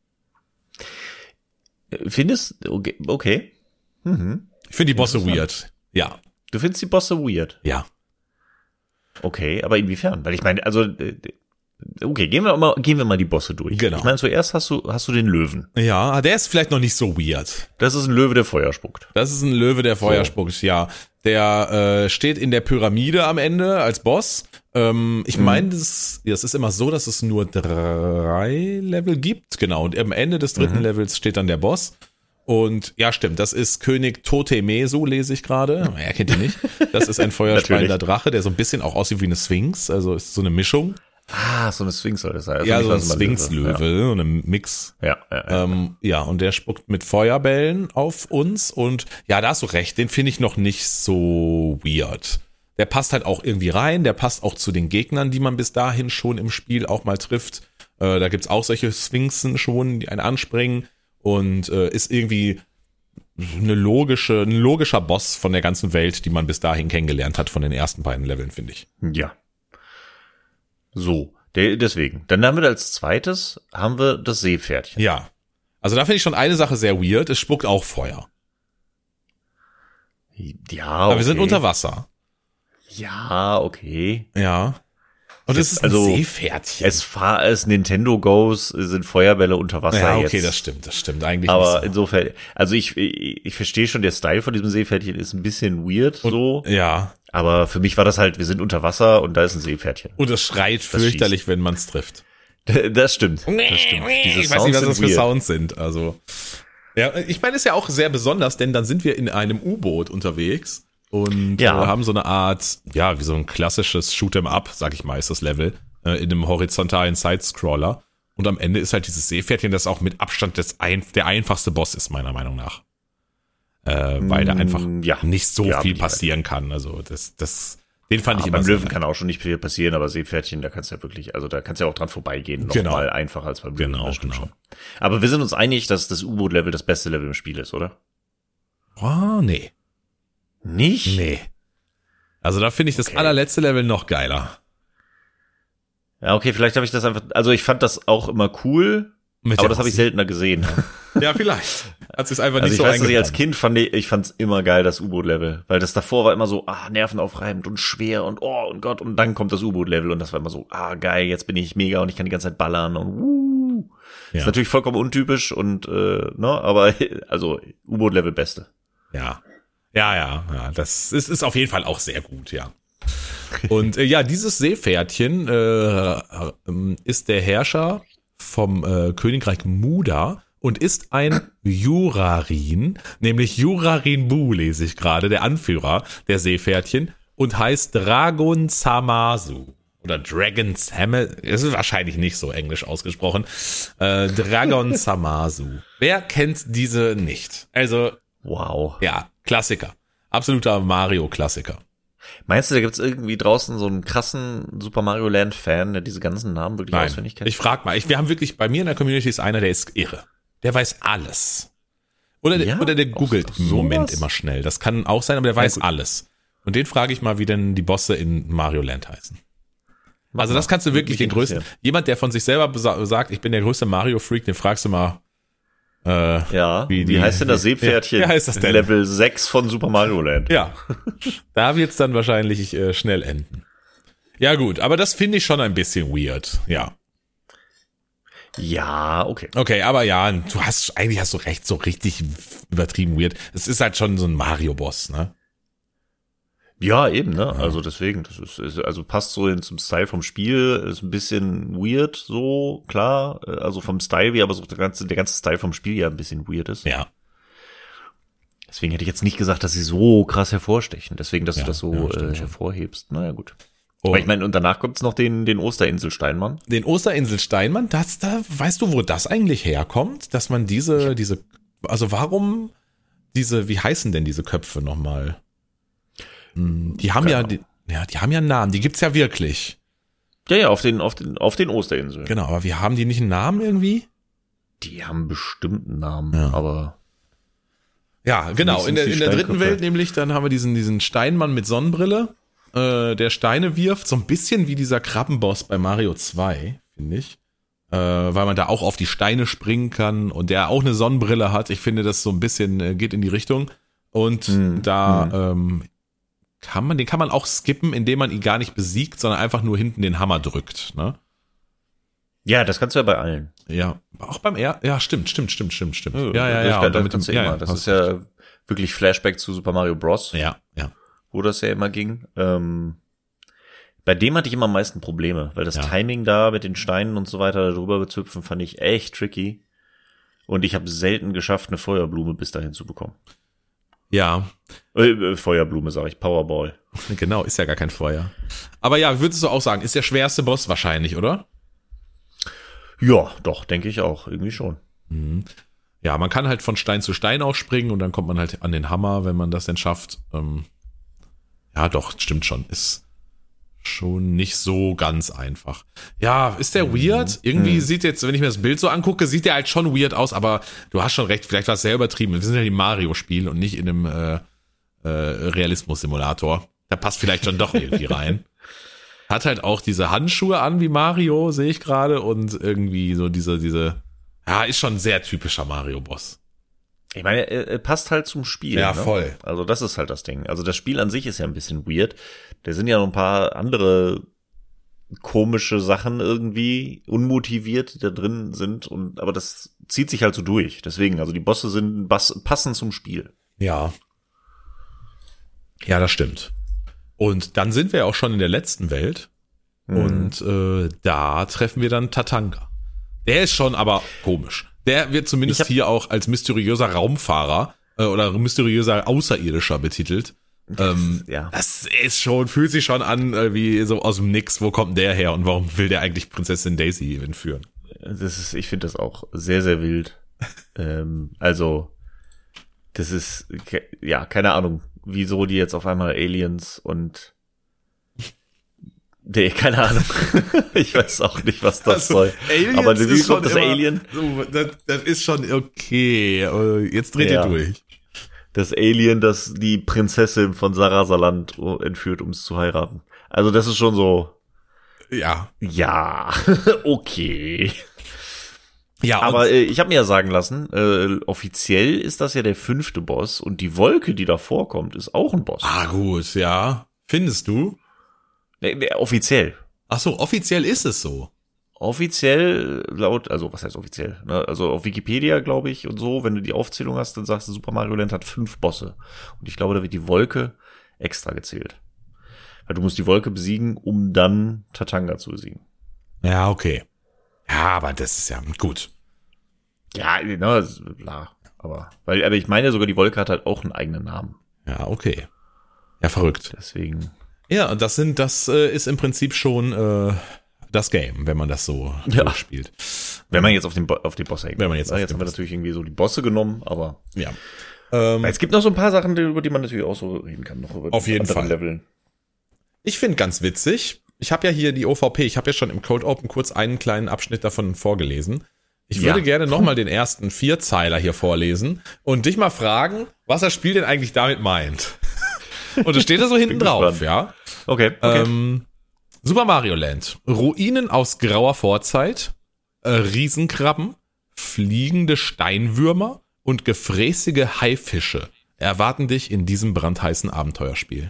Findest okay. Ich finde die Bosse weird. Ja. Du findest die Bosse weird? Ja. Okay, aber inwiefern? Weil ich meine, also okay, gehen wir mal die Bosse durch. Genau. Ich meine, zuerst hast du den Löwen. Ja, der ist vielleicht noch nicht so weird. Das ist ein Löwe, der Feuer spuckt. Ja. Der steht in der Pyramide am Ende als Boss. Ich meine, das ist immer so, dass es nur 3 Level gibt. Genau, und am Ende des 3. Levels steht dann der Boss. Und ja, stimmt, das ist König Totemesu, lese ich gerade. Er kennt ihn nicht. Das ist ein feuerspeiender Drache, der so ein bisschen auch aussieht wie eine Sphinx. Also ist so eine Mischung. So eine Sphinx soll das sein. Also ja, so ein Sphinx-Löwe, so ein Mix. Ja, und der spuckt mit Feuerbällen auf uns. Und ja, da hast du recht, den finde ich noch nicht so weird. der passt halt auch irgendwie rein, der passt auch zu den Gegnern, die man bis dahin schon im Spiel auch mal trifft. Da gibt's auch solche Sphinxen schon, die einen anspringen und ist irgendwie ein logischer Boss von der ganzen Welt, die man bis dahin kennengelernt hat von den ersten beiden Leveln, finde ich. Ja. So, deswegen. Dann haben wir als zweites, das Seepferdchen. Ja. Also da finde ich schon eine Sache sehr weird, es spuckt auch Feuer. Ja, aber wir sind unter Wasser. Ja, okay. Ja. Und es ist ein Seepferdchen. Es Nintendo Goes sind Feuerbälle unter Wasser. Ja, okay, jetzt. Das stimmt eigentlich. Aber nicht so. Insofern, also ich verstehe schon, der Style von diesem Seepferdchen ist ein bisschen weird, so. Ja. Aber für mich war das halt, wir sind unter Wasser und da ist ein Seepferdchen. Und es schreit fürchterlich, wenn man es trifft. Das stimmt. Ich weiß nicht, was das für Sounds sind. Also, ja, ich meine, ist ja auch sehr besonders, denn dann sind wir in einem U-Boot unterwegs. Und haben so eine Art, ja, wie so ein klassisches Shoot'em-up, sag ich mal, ist das Level, in einem horizontalen Sidescroller. Und am Ende ist halt dieses Seepferdchen, das auch mit Abstand der einfachste Boss ist, meiner Meinung nach. Weil da einfach nicht so viel passieren kann. Also den fand ich immer beim Löwen kann auch schon nicht viel passieren, aber Seepferdchen, da kannst du ja wirklich, also da kannst du ja auch dran vorbeigehen. Noch mal einfacher als beim Löwen. Genau. Schon. Aber wir sind uns einig, dass das U-Boot-Level das beste Level im Spiel ist, oder? Oh, nee. Nicht? Nee. Also da finde ich das allerletzte Level noch geiler. Ja, okay, vielleicht habe ich das einfach, also ich fand das auch immer cool, aber das habe ich seltener gesehen. Ja, vielleicht. Hat sich einfach nicht so eingefangen. Ich als Kind fand's immer geil, das U-Boot-Level, weil das davor war immer so, nervenaufreibend und schwer und oh und Gott, und dann kommt das U-Boot-Level und das war immer so, geil, jetzt bin ich mega und ich kann die ganze Zeit ballern und Ja. Ist natürlich vollkommen untypisch und, aber also U-Boot-Level beste. Ja. Ja, das ist auf jeden Fall auch sehr gut, ja. Und dieses Seepferdchen ist der Herrscher vom Königreich Muda und ist ein Jurarin, nämlich Jurarin Bu lese ich gerade, der Anführer der Seepferdchen und heißt Dragon Zamasu. Oder Dragon Zamasu, das ist wahrscheinlich nicht so englisch ausgesprochen. Dragon Zamasu. Wer kennt diese nicht? Also, wow. Ja, Klassiker. Absoluter Mario-Klassiker. Meinst du, da gibt's irgendwie draußen so einen krassen Super Mario Land-Fan, der diese ganzen Namen wirklich auswendig kennt? Ich frag mal. Wir haben wirklich, bei mir in der Community ist einer, der ist irre. Der weiß alles. Oder der googelt im Moment immer schnell. Das kann auch sein, aber der weiß alles. Und den frage ich mal, wie denn die Bosse in Mario Land heißen. Also das kannst du wirklich den größten, jemand, der von sich selber sagt, ich bin der größte Mario-Freak, den fragst du mal, wie heißt denn das Seepferdchen? Wie heißt das denn? Level 6 von Super Mario Land. Ja, da wird's dann wahrscheinlich schnell enden. Ja gut, aber das finde ich schon ein bisschen weird, ja. Ja, okay. Okay, aber ja, eigentlich hast du recht, so richtig übertrieben weird. Es ist halt schon so ein Mario-Boss, ne? Ja, eben, ne? Ja. Also deswegen, das ist also passt so zum Style vom Spiel, ist ein bisschen weird, so, klar, also vom Style wie, aber so der ganze Style vom Spiel ja ein bisschen weird ist. Ja. Deswegen hätte ich jetzt nicht gesagt, dass sie so krass hervorstechen, deswegen, dass du das so hervorhebst. Naja, gut. Aber ich meine, und danach gibt's noch den Osterinsel-Steinmann. Den Osterinsel-Steinmann, da weißt du, wo das eigentlich herkommt, dass man also warum wie heißen denn diese Köpfe nochmal? Die haben die haben ja einen Namen, die gibt's ja wirklich. Ja, auf den Osterinseln. Genau, aber haben die nicht einen Namen irgendwie? Die haben bestimmt einen Namen, aber. Ja, genau, in der dritten Welt nämlich, dann haben wir diesen Steinmann mit Sonnenbrille, der Steine wirft, so ein bisschen wie dieser Krabbenboss bei Mario 2, finde ich. Weil man da auch auf die Steine springen kann und der auch eine Sonnenbrille hat. Ich finde, das so ein bisschen geht in die Richtung. Und den kann man auch skippen, indem man ihn gar nicht besiegt, sondern einfach nur hinten den Hammer drückt, ne? Ja, das kannst du ja bei allen. Ja, auch beim ja, stimmt. Ja. Das ist ja wirklich Flashback zu Super Mario Bros. Ja. Wo das ja immer ging. Bei dem hatte ich immer am meisten Probleme, weil das Timing da mit den Steinen und so weiter darüber zu hüpfen, fand ich echt tricky. Und ich habe selten geschafft, eine Feuerblume bis dahin zu bekommen. Ja. Feuerblume, sage ich, Powerball. Genau, ist ja gar kein Feuer. Aber ja, würdest du auch sagen, ist der schwerste Boss wahrscheinlich, oder? Ja, doch, denke ich auch, irgendwie schon. Mhm. Ja, man kann halt von Stein zu Stein auch springen und dann kommt man halt an den Hammer, wenn man das denn schafft. Ja, doch, stimmt schon. Ist schon nicht so ganz einfach. Ja, ist der weird? Irgendwie sieht jetzt, wenn ich mir das Bild so angucke, sieht der halt schon weird aus, aber du hast schon recht, vielleicht war es sehr übertrieben. Wir sind ja die Mario-Spiel und nicht in einem Realismus-Simulator. Da passt vielleicht schon doch irgendwie rein. Hat halt auch diese Handschuhe an wie Mario, sehe ich gerade, und irgendwie so diese, ja, ist schon ein sehr typischer Mario-Boss. Ich meine, er passt halt zum Spiel. Ja, ne? voll. Also das ist halt das Ding. Also das Spiel an sich ist ja ein bisschen weird. Da sind ja noch ein paar andere komische Sachen irgendwie, unmotiviert, die da drin sind. Aber das zieht sich halt so durch. Deswegen, also die Bosse passen zum Spiel. Ja. Ja, das stimmt. Und dann sind wir ja auch schon in der letzten Welt. Und da treffen wir dann Tatanka. Der ist schon aber komisch. Der wird zumindest hier auch als mysteriöser Raumfahrer oder mysteriöser Außerirdischer betitelt. Ja. Das ist schon, fühlt sich schon an wie so aus dem Nix. Wo kommt der her und warum will der eigentlich Prinzessin Daisy entführen? Ich finde das auch sehr, sehr wild. Also, das ist, ja, keine Ahnung, wieso die jetzt auf einmal Aliens und nee, keine Ahnung. Ich weiß auch nicht, was das soll. Aliens aber wie ist kommt schon das Alien? So, das ist schon okay. Jetzt dreht ihr durch. Das Alien, das die Prinzessin von Sarasaland entführt, um es zu heiraten. Also das ist schon so. Ja. Ja, okay. Ja, aber ich habe mir ja sagen lassen, offiziell ist das ja der 5. Boss und die Wolke, die da vorkommt, ist auch ein Boss. Ah, gut, ja. Findest du? Nee, offiziell. Ach so, offiziell ist es so. Offiziell also was heißt offiziell? Ne? Also auf Wikipedia, glaube ich, und so, wenn du die Aufzählung hast, dann sagst du, Super Mario Land hat 5 Bosse. Und ich glaube, da wird die Wolke extra gezählt. Weil du musst die Wolke besiegen, um dann Tatanka zu besiegen. Ja, okay. Ja, aber das ist ja gut. Ja, ne, klar. Aber ich meine sogar, die Wolke hat halt auch einen eigenen Namen. Ja, okay. Ja, verrückt. Deswegen. Ja, und das ist im Prinzip schon das Game, wenn man das so spielt. Wenn man jetzt auf den Boss hängt. Wenn man jetzt haben wir natürlich irgendwie so die Bosse genommen, aber ja. Es gibt noch so ein paar Sachen, über die man natürlich auch so reden kann, noch über auf jeden Fall. Leveln. Ich finde ganz witzig. Ich habe ja hier die OVP, ich habe ja schon im Cold Open kurz einen kleinen Abschnitt davon vorgelesen. Ich würde gerne nochmal den ersten 4-Zeiler hier vorlesen und dich mal fragen, was das Spiel denn eigentlich damit meint. Und es steht da so hinten drauf, ja. Okay. Super Mario Land. Ruinen aus grauer Vorzeit, Riesenkrabben, fliegende Steinwürmer und gefräßige Haifische erwarten dich in diesem brandheißen Abenteuerspiel.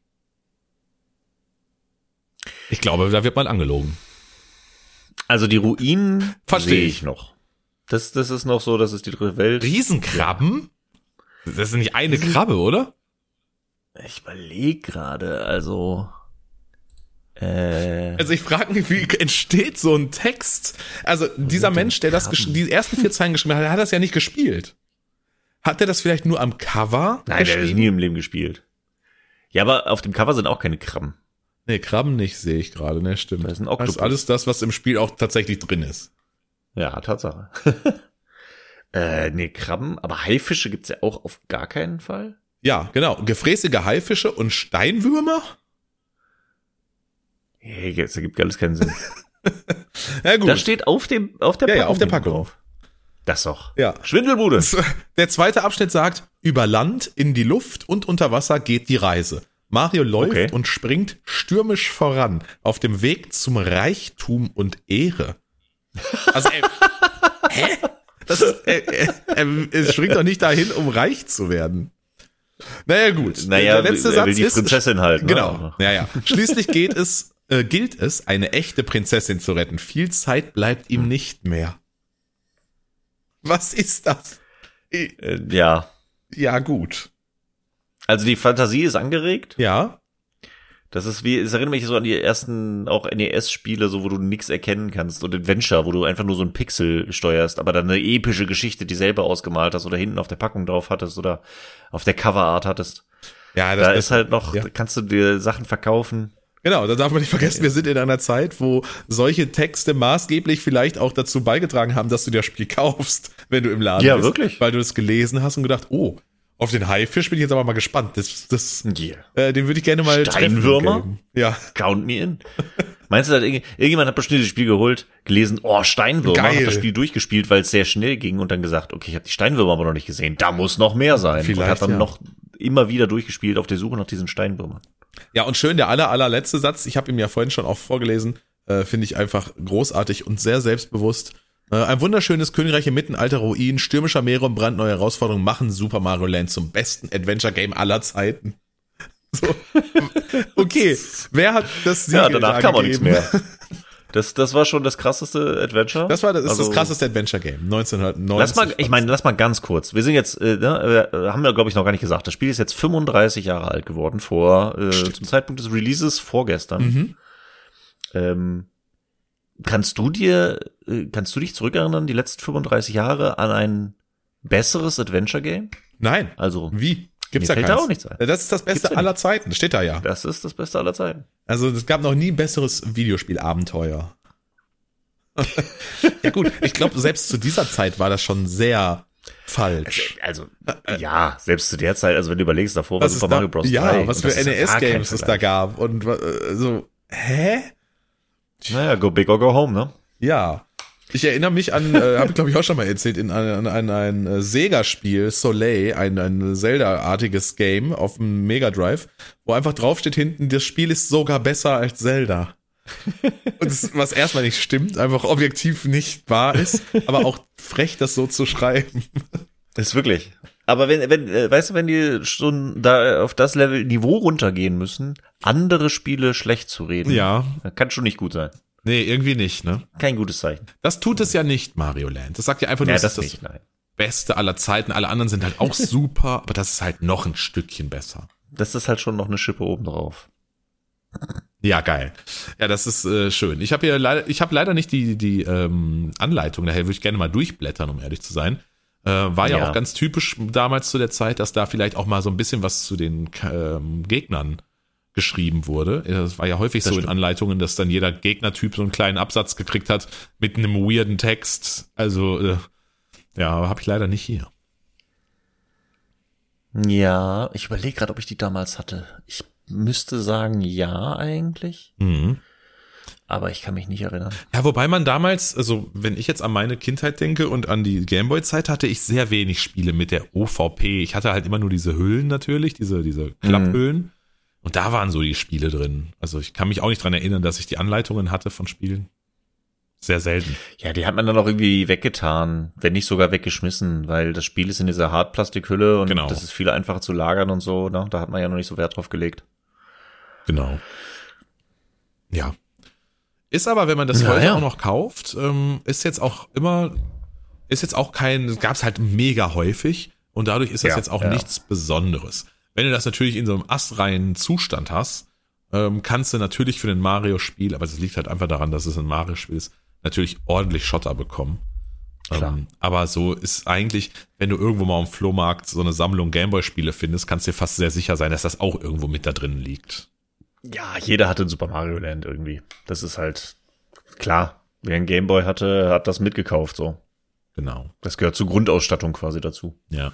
Ich glaube, da wird mal angelogen. Also die Ruinen verstehe ich noch. Das ist noch so, das ist die dritte Welt. Riesenkrabben? Das ist nicht eine Krabbe, oder? Ich überlege gerade, also ich frage mich, wie entsteht so ein Text? Also dieser Mensch, der die ersten 4 Zeilen geschrieben hat, der hat das ja nicht gespielt. Hat der das vielleicht nur am Cover Nein, der hat das nie im Leben gespielt. Ja, aber auf dem Cover sind auch keine Krabben. Nee, Krabben nicht, sehe ich gerade, ne, stimmt. Das ist ein Oktopus. Das ist alles das, was im Spiel auch tatsächlich drin ist. Ja, Tatsache. Nee, Krabben, aber Haifische gibt's ja auch auf gar keinen Fall. Ja, genau. Gefräßige Haifische und Steinwürmer? Hey, das ergibt alles keinen Sinn. Ja, gut. Das steht auf der Packung. Ja, auf der Packung. Drauf. Das doch. Ja. Schwindelbude. Der zweite Abschnitt sagt, über Land, in die Luft und unter Wasser geht die Reise. Mario läuft und springt stürmisch voran auf dem Weg zum Reichtum und Ehre. Also, hä? Das ist, er springt doch nicht dahin, um reich zu werden. Naja, gut. Naja, der letzte Satz will die Prinzessin halten. Genau. Ja. Schließlich gilt es, eine echte Prinzessin zu retten. Viel Zeit bleibt ihm nicht mehr. Was ist das? Ja. Ja, gut. Also die Fantasie ist angeregt. Ja. Es erinnert mich so an die ersten, auch NES-Spiele, so, wo du nichts erkennen kannst. Und Adventure, wo du einfach nur so ein Pixel steuerst, aber dann eine epische Geschichte, die selber ausgemalt hast oder hinten auf der Packung drauf hattest oder auf der Coverart hattest. Ja, da ist halt noch, kannst du dir Sachen verkaufen. Genau, da darf man nicht vergessen, wir sind in einer Zeit, wo solche Texte maßgeblich vielleicht auch dazu beigetragen haben, dass du dir das Spiel kaufst, wenn du im Laden bist. Ja, wirklich. Weil du es gelesen hast und gedacht, oh, Auf den Haifisch bin ich jetzt aber mal gespannt. Yeah. Den würde ich gerne mal Steinwürmer? Ja. Count me in. Meinst du, irgendjemand hat bestimmt das Spiel geholt, gelesen, Steinwürmer, Geil. hat das Spiel durchgespielt, weil es sehr schnell ging und dann gesagt, okay, ich habe die Steinwürmer aber noch nicht gesehen, da muss noch mehr sein. Vielleicht, und hat dann noch immer wieder durchgespielt auf der Suche nach diesen Steinwürmern. Ja, und schön, der allerletzte Satz, ich habe ihm ja vorhin schon auch vorgelesen, finde ich einfach großartig und sehr selbstbewusst. Ein wunderschönes Königreich im Mittelalter, Ruinen, stürmischer Meere und brandneue Herausforderungen machen Super Mario Land zum besten Adventure-Game aller Zeiten. So. Okay, wer hat das Siegel danach kam auch nichts mehr. Das war schon das krasseste Adventure. Das ist das krasseste Adventure-Game, 1990. Lass mal ganz kurz. Wir sind jetzt, haben wir glaube ich noch gar nicht gesagt, das Spiel ist jetzt 35 Jahre alt geworden, zum Zeitpunkt des Releases vorgestern. Kannst du dich zurückerinnern, die letzten 35 Jahre an ein besseres Adventure-Game? Nein. Also. Wie? Gibt's da keins. Da auch nichts ein. Das ist das Beste aller Zeiten. Steht da ja. Das ist das Beste aller Zeiten. Also, es gab noch nie ein besseres Videospielabenteuer. Ja gut, ich glaube, selbst zu dieser Zeit war das schon sehr falsch. Also, ja, selbst zu der Zeit, also wenn du überlegst, davor war Super Mario Bros. 3. Ja, was für NES-Games es da gab. Und so, hä? Naja, go big or go home, ne? Ja. Ich erinnere mich an, habe ich glaube ich auch schon mal erzählt, an ein Sega-Spiel, Soleil, ein Zelda-artiges Game auf dem Mega Drive, wo einfach draufsteht hinten, das Spiel ist sogar besser als Zelda. Und was erstmal nicht stimmt, einfach objektiv nicht wahr ist, aber auch frech, das so zu schreiben. Das ist wirklich. Aber weißt du, wenn die schon da auf das Niveau runtergehen müssen, andere Spiele schlecht zu reden, ja, kann schon nicht gut sein. Nee, irgendwie nicht, ne? Kein gutes Zeichen. Das tut es ja nicht, Mario Land. Das sagt ja einfach nur, das ist das Beste aller Zeiten. Alle anderen sind halt auch super, aber das ist halt noch ein Stückchen besser. Das ist halt schon noch eine Schippe oben drauf. Ja, geil. Ja, das ist schön. Ich habe leider nicht die Anleitung, daher würde ich gerne mal durchblättern, um ehrlich zu sein. War ja auch ganz typisch damals zu der Zeit, dass da vielleicht auch mal so ein bisschen was zu den Gegnern geschrieben wurde. Das war ja häufig so in Anleitungen, dass dann jeder Gegnertyp so einen kleinen Absatz gekriegt hat mit einem weirden Text. Also, habe ich leider nicht hier. Ja, ich überlege gerade, ob ich die damals hatte. Ich müsste sagen, ja eigentlich. Mhm. Aber ich kann mich nicht erinnern. Ja, wobei man damals, also wenn ich jetzt an meine Kindheit denke und an die Gameboy-Zeit, hatte ich sehr wenig Spiele mit der OVP. Ich hatte halt immer nur diese Hüllen natürlich, diese Klapphüllen. Und da waren so die Spiele drin. Also ich kann mich auch nicht dran erinnern, dass ich die Anleitungen hatte von Spielen. Sehr selten. Ja, die hat man dann auch irgendwie weggetan, wenn nicht sogar weggeschmissen, weil das Spiel ist in dieser Hartplastikhülle und das ist viel einfacher zu lagern und so. Ne? Da hat man ja noch nicht so Wert drauf gelegt. Genau. Ja. Ist aber, wenn man das heute auch noch kauft, ist jetzt auch kein, gab's halt mega häufig und dadurch ist das jetzt auch nichts Besonderes. Wenn du das natürlich in so einem astreinen Zustand hast, kannst du natürlich für ein Mario-Spiel, aber das liegt halt einfach daran, dass es ein Mario-Spiel ist, natürlich ordentlich Schotter bekommen. Aber so ist eigentlich, wenn du irgendwo mal am Flohmarkt so eine Sammlung Gameboy-Spiele findest, kannst du dir fast sehr sicher sein, dass das auch irgendwo mit da drin liegt. Ja, jeder hatte ein Super Mario Land irgendwie. Das ist halt klar. Wer ein Gameboy hatte, hat das mitgekauft, so. Genau. Das gehört zur Grundausstattung quasi dazu. Ja.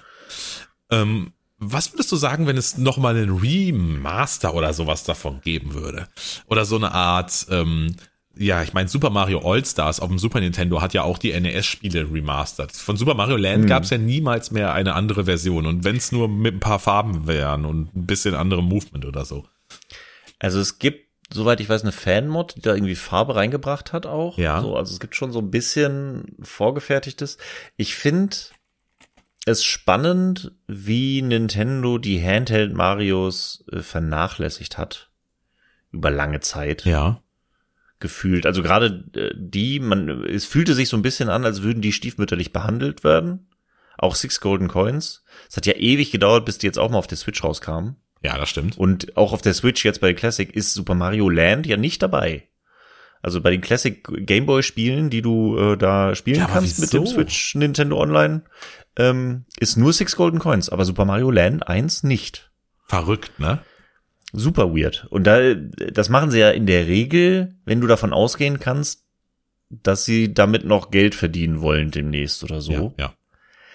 Was würdest du sagen, wenn es nochmal einen Remaster oder sowas davon geben würde? Oder so eine Art, ich meine, Super Mario All-Stars auf dem Super Nintendo hat ja auch die NES-Spiele remastert. Von Super Mario Land gab es ja niemals mehr eine andere Version. Und wenn es nur mit ein paar Farben wären und ein bisschen anderem Movement oder so. Also es gibt, soweit ich weiß, eine Fan-Mod, die da irgendwie Farbe reingebracht hat auch. Ja. So, also es gibt schon so ein bisschen vorgefertigtes. Ich finde es spannend, wie Nintendo die Handheld-Marios vernachlässigt hat. Über lange Zeit. Ja. Gefühlt. Also gerade es fühlte sich so ein bisschen an, als würden die stiefmütterlich behandelt werden. Auch Six Golden Coins. Es hat ja ewig gedauert, bis die jetzt auch mal auf der Switch rauskamen. Ja, das stimmt. Und auch auf der Switch jetzt bei der Classic ist Super Mario Land ja nicht dabei. Also bei den Classic Gameboy Spielen, die du da spielen kannst mit dem Switch Nintendo Online, ist nur Six Golden Coins, aber Super Mario Land 1 nicht. Verrückt, ne? Super weird. Und das machen sie ja in der Regel, wenn du davon ausgehen kannst, dass sie damit noch Geld verdienen wollen demnächst oder so. Ja.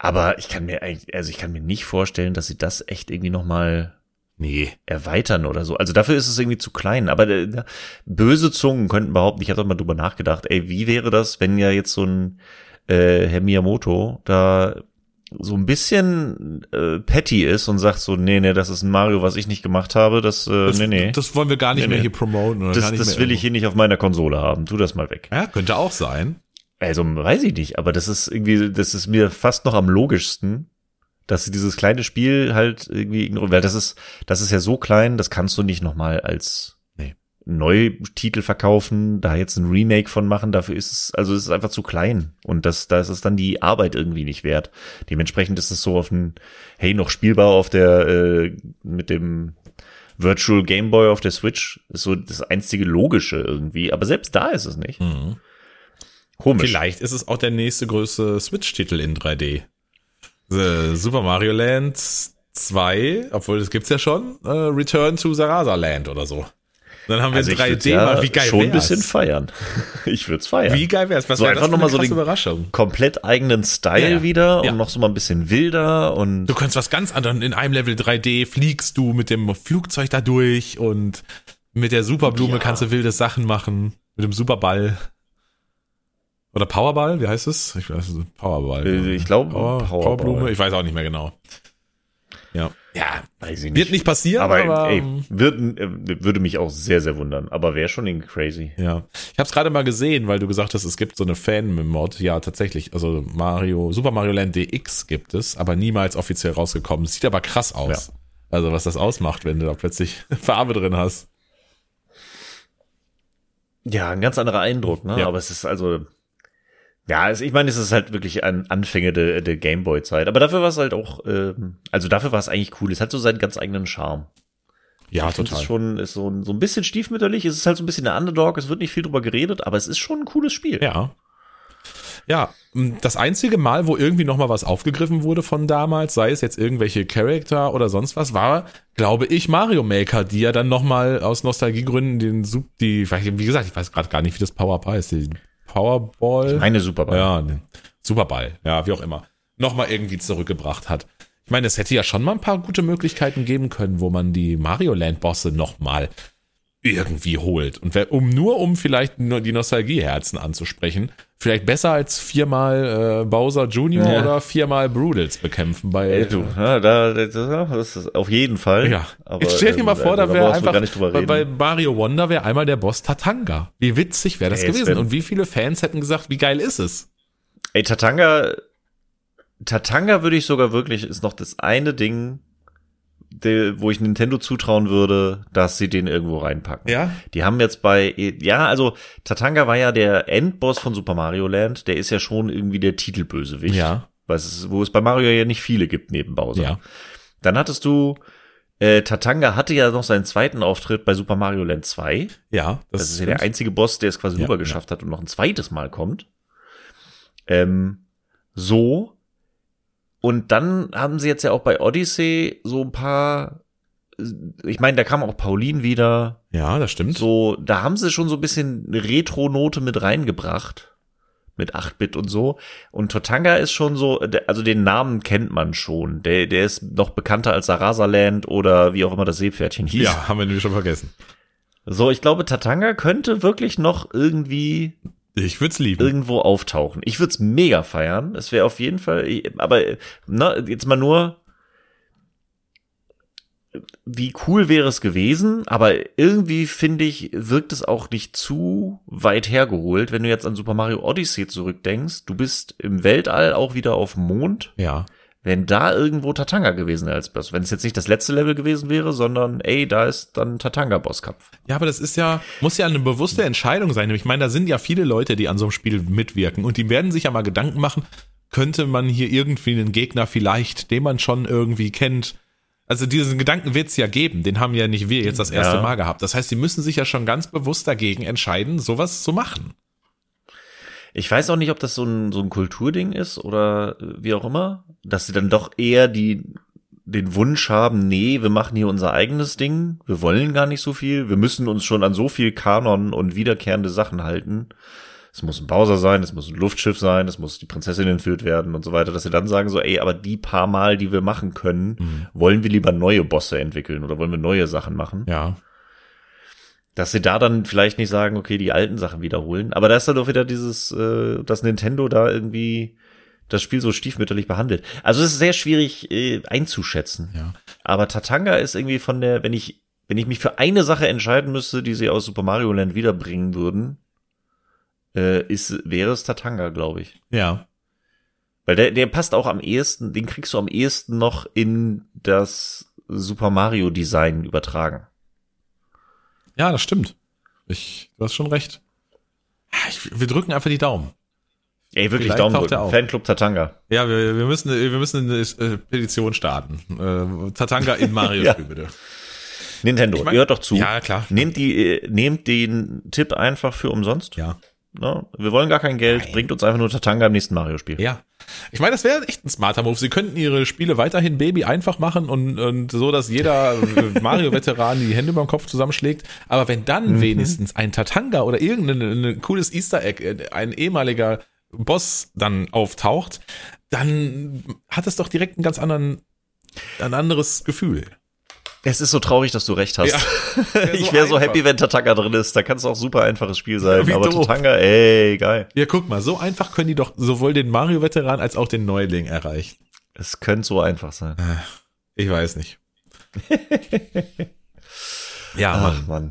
Aber ich kann mir nicht vorstellen, dass sie das echt irgendwie nochmal erweitern oder so. Also dafür ist es irgendwie zu klein. Aber böse Zungen könnten behaupten, ich habe doch mal drüber nachgedacht, wie wäre das, wenn ja jetzt so ein Herr Miyamoto da so ein bisschen petty ist und sagt so, nee, das ist ein Mario, was ich nicht gemacht habe, das wollen wir gar nicht mehr hier promoten. Oder das will ich hier nicht auf meiner Konsole haben, tu das mal weg. Ja, könnte auch sein. Also, weiß ich nicht, aber das ist mir fast noch am logischsten, dass sie dieses kleine Spiel halt irgendwie ignorieren, weil das ist ja so klein, das kannst du nicht nochmal als Neutitel verkaufen, da jetzt ein Remake von machen, dafür ist es einfach zu klein und da ist es dann die Arbeit irgendwie nicht wert. Dementsprechend ist es so noch spielbar auf der, mit dem Virtual Game Boy auf der Switch, ist so das einzige Logische irgendwie, aber selbst da ist es nicht. Mhm. Komisch. Vielleicht ist es auch der nächste größte Switch-Titel in 3D. Super Mario Land 2, obwohl das gibt's ja schon, Return to Sarasa Land oder so. Dann haben wir 3D mal, wie geil schon wär's? Ein bisschen feiern. Ich würde es feiern. Wie geil wär's? Was so wär einfach nochmal so den Überraschung? Komplett eigenen Style wieder und noch so mal ein bisschen wilder und. Du kannst was ganz anderes. In einem Level 3D fliegst du mit dem Flugzeug da durch und mit der Superblume kannst du wilde Sachen machen. Mit dem Superball. Oder Powerball, wie heißt es? Ich weiß nicht, Powerball. Ich glaube Powerblume, ich weiß auch nicht mehr genau. Ja, weiß ich nicht. Wird nicht passieren, aber würde mich auch sehr, sehr wundern. Aber wäre schon irgendwie crazy. Ja, ich habe es gerade mal gesehen, weil du gesagt hast, es gibt so eine Fan-Mod. Ja, tatsächlich. Also Super Mario Land DX gibt es, aber niemals offiziell rausgekommen. Sieht aber krass aus. Ja. Also was das ausmacht, wenn du da plötzlich Farbe drin hast. Ja, ein ganz anderer Eindruck, ne? Ja. Aber es ist ich meine, es ist halt wirklich ein Anfänge der Gameboy-Zeit. Aber dafür war es halt auch, dafür war es eigentlich cool. Es hat so seinen ganz eigenen Charme. Ja, ich total. Es ist so ein bisschen stiefmütterlich. Es ist halt so ein bisschen der Underdog. Es wird nicht viel drüber geredet, aber es ist schon ein cooles Spiel. Ja. Ja, das einzige Mal, wo irgendwie noch mal was aufgegriffen wurde von damals, sei es jetzt irgendwelche Charakter oder sonst was, war, glaube ich, Mario Maker, die ja dann noch mal aus Nostalgiegründen wie gesagt, ich weiß gerade gar nicht, wie das Power-Up heißt, Powerball? Meine Superball. Ja, Superball, ja, wie auch immer. Nochmal irgendwie zurückgebracht hat. Ich meine, es hätte ja schon mal ein paar gute Möglichkeiten geben können, wo man die Mario Land Bosse nochmal irgendwie holt. Und um vielleicht nur die Nostalgieherzen anzusprechen, vielleicht besser als 4-mal Bowser Jr. oder 4-mal Broodals bekämpfen bei. Das ist auf jeden Fall. Ja. Aber, jetzt stell dir mal vor, da wäre einfach bei Mario Wonder wäre einmal der Boss Tatanga. Wie witzig wäre das gewesen? Und wie viele Fans hätten gesagt, wie geil ist es? Tatanga würde ich sogar wirklich, ist noch das eine Ding, wo ich Nintendo zutrauen würde, dass sie den irgendwo reinpacken. Ja. Die haben jetzt Tatanga war ja der Endboss von Super Mario Land, der ist ja schon irgendwie der Titelbösewicht. Ja. Wo es bei Mario ja nicht viele gibt neben Bowser. Ja. Dann hattest du, Tatanga hatte ja noch seinen zweiten Auftritt bei Super Mario Land 2. Ja. Das ist ja der einzige Boss, der es quasi rüber geschafft hat und noch ein zweites Mal kommt. Und dann haben sie jetzt ja auch bei Odyssey so ein paar, ich meine, da kam auch Pauline wieder. Ja, das stimmt. So, da haben sie schon so ein bisschen Retro-Note mit reingebracht. Mit 8-Bit und so. Und Tatanga ist schon so, also den Namen kennt man schon. Der ist noch bekannter als Sarasa Land oder wie auch immer das Seepferdchen hieß. Ja, haben wir nämlich schon vergessen. So, ich glaube, Tatanga könnte wirklich noch irgendwie Ich würde es lieben. Irgendwo auftauchen. Ich würde es mega feiern. Es wäre auf jeden Fall, aber jetzt mal nur, wie cool wäre es gewesen, aber irgendwie finde ich, wirkt es auch nicht zu weit hergeholt, wenn du jetzt an Super Mario Odyssey zurückdenkst. Du bist im Weltall auch wieder auf dem Mond. Ja. Wenn da irgendwo Tatanga gewesen wäre als Boss. Wenn es jetzt nicht das letzte Level gewesen wäre, sondern da ist dann Tatanga-Bosskampf. Ja, aber das muss ja eine bewusste Entscheidung sein. Ich meine, da sind ja viele Leute, die an so einem Spiel mitwirken und die werden sich ja mal Gedanken machen, könnte man hier irgendwie einen Gegner vielleicht, den man schon irgendwie kennt. Also diesen Gedanken wird es ja geben, den haben ja nicht wir jetzt das erste Mal gehabt. Das heißt, die müssen sich ja schon ganz bewusst dagegen entscheiden, sowas zu machen. Ich weiß auch nicht, ob das so ein Kulturding ist oder wie auch immer, dass sie dann doch eher den Wunsch haben, nee, wir machen hier unser eigenes Ding, wir wollen gar nicht so viel, wir müssen uns schon an so viel Kanon und wiederkehrende Sachen halten. es muss ein Bowser sein, es muss ein Luftschiff sein, es muss die Prinzessin entführt werden und so weiter, dass sie dann sagen so, ey, aber die paar Mal, die wir machen können, wollen wir lieber neue Bosse entwickeln oder wollen wir neue Sachen machen. Ja. Dass sie da dann vielleicht nicht sagen, okay, die alten Sachen wiederholen. Aber da ist dann doch wieder dieses, dass Nintendo da irgendwie das Spiel so stiefmütterlich behandelt. Also es ist sehr schwierig einzuschätzen. Ja. Aber Tatanga ist irgendwie von der, wenn ich mich für eine Sache entscheiden müsste, die sie aus Super Mario Land wiederbringen würden, wäre es Tatanga, glaube ich. Ja. Weil der passt auch am ehesten, den kriegst du am ehesten noch in das Super Mario Design übertragen. Ja, das stimmt. Du hast schon recht. Wir drücken einfach die Daumen. Ey, wirklich vielleicht Daumen drücken. Fanclub Tatanga. Ja, wir müssen eine Petition starten. Tatanga in Mario-Spiel, bitte. Nintendo, ihr hört doch zu. Ja, klar. Nehmt den Tipp einfach für umsonst. Ja. No, wir wollen gar kein Geld, bringt uns einfach nur Tatanga im nächsten Mario-Spiel. Ja. Ich meine, das wäre echt ein smarter Move. Sie könnten ihre Spiele weiterhin Baby einfach machen und so, dass jeder Mario-Veteran die Hände beim Kopf zusammenschlägt. Aber wenn dann wenigstens ein Tatanga oder irgendein cooles Easter Egg, ein ehemaliger Boss dann auftaucht, dann hat es doch direkt ein anderes Gefühl. Es ist so traurig, dass du recht hast. Ja, ich wäre so happy, wenn Tatanga drin ist. Da kann es auch super einfaches Spiel sein. Ja, aber doof. Tatanga, ey, geil. Ja, guck mal, so einfach können die doch sowohl den Mario-Veteran als auch den Neuling erreichen. Es könnte so einfach sein. Ich weiß nicht. Ja, Mann.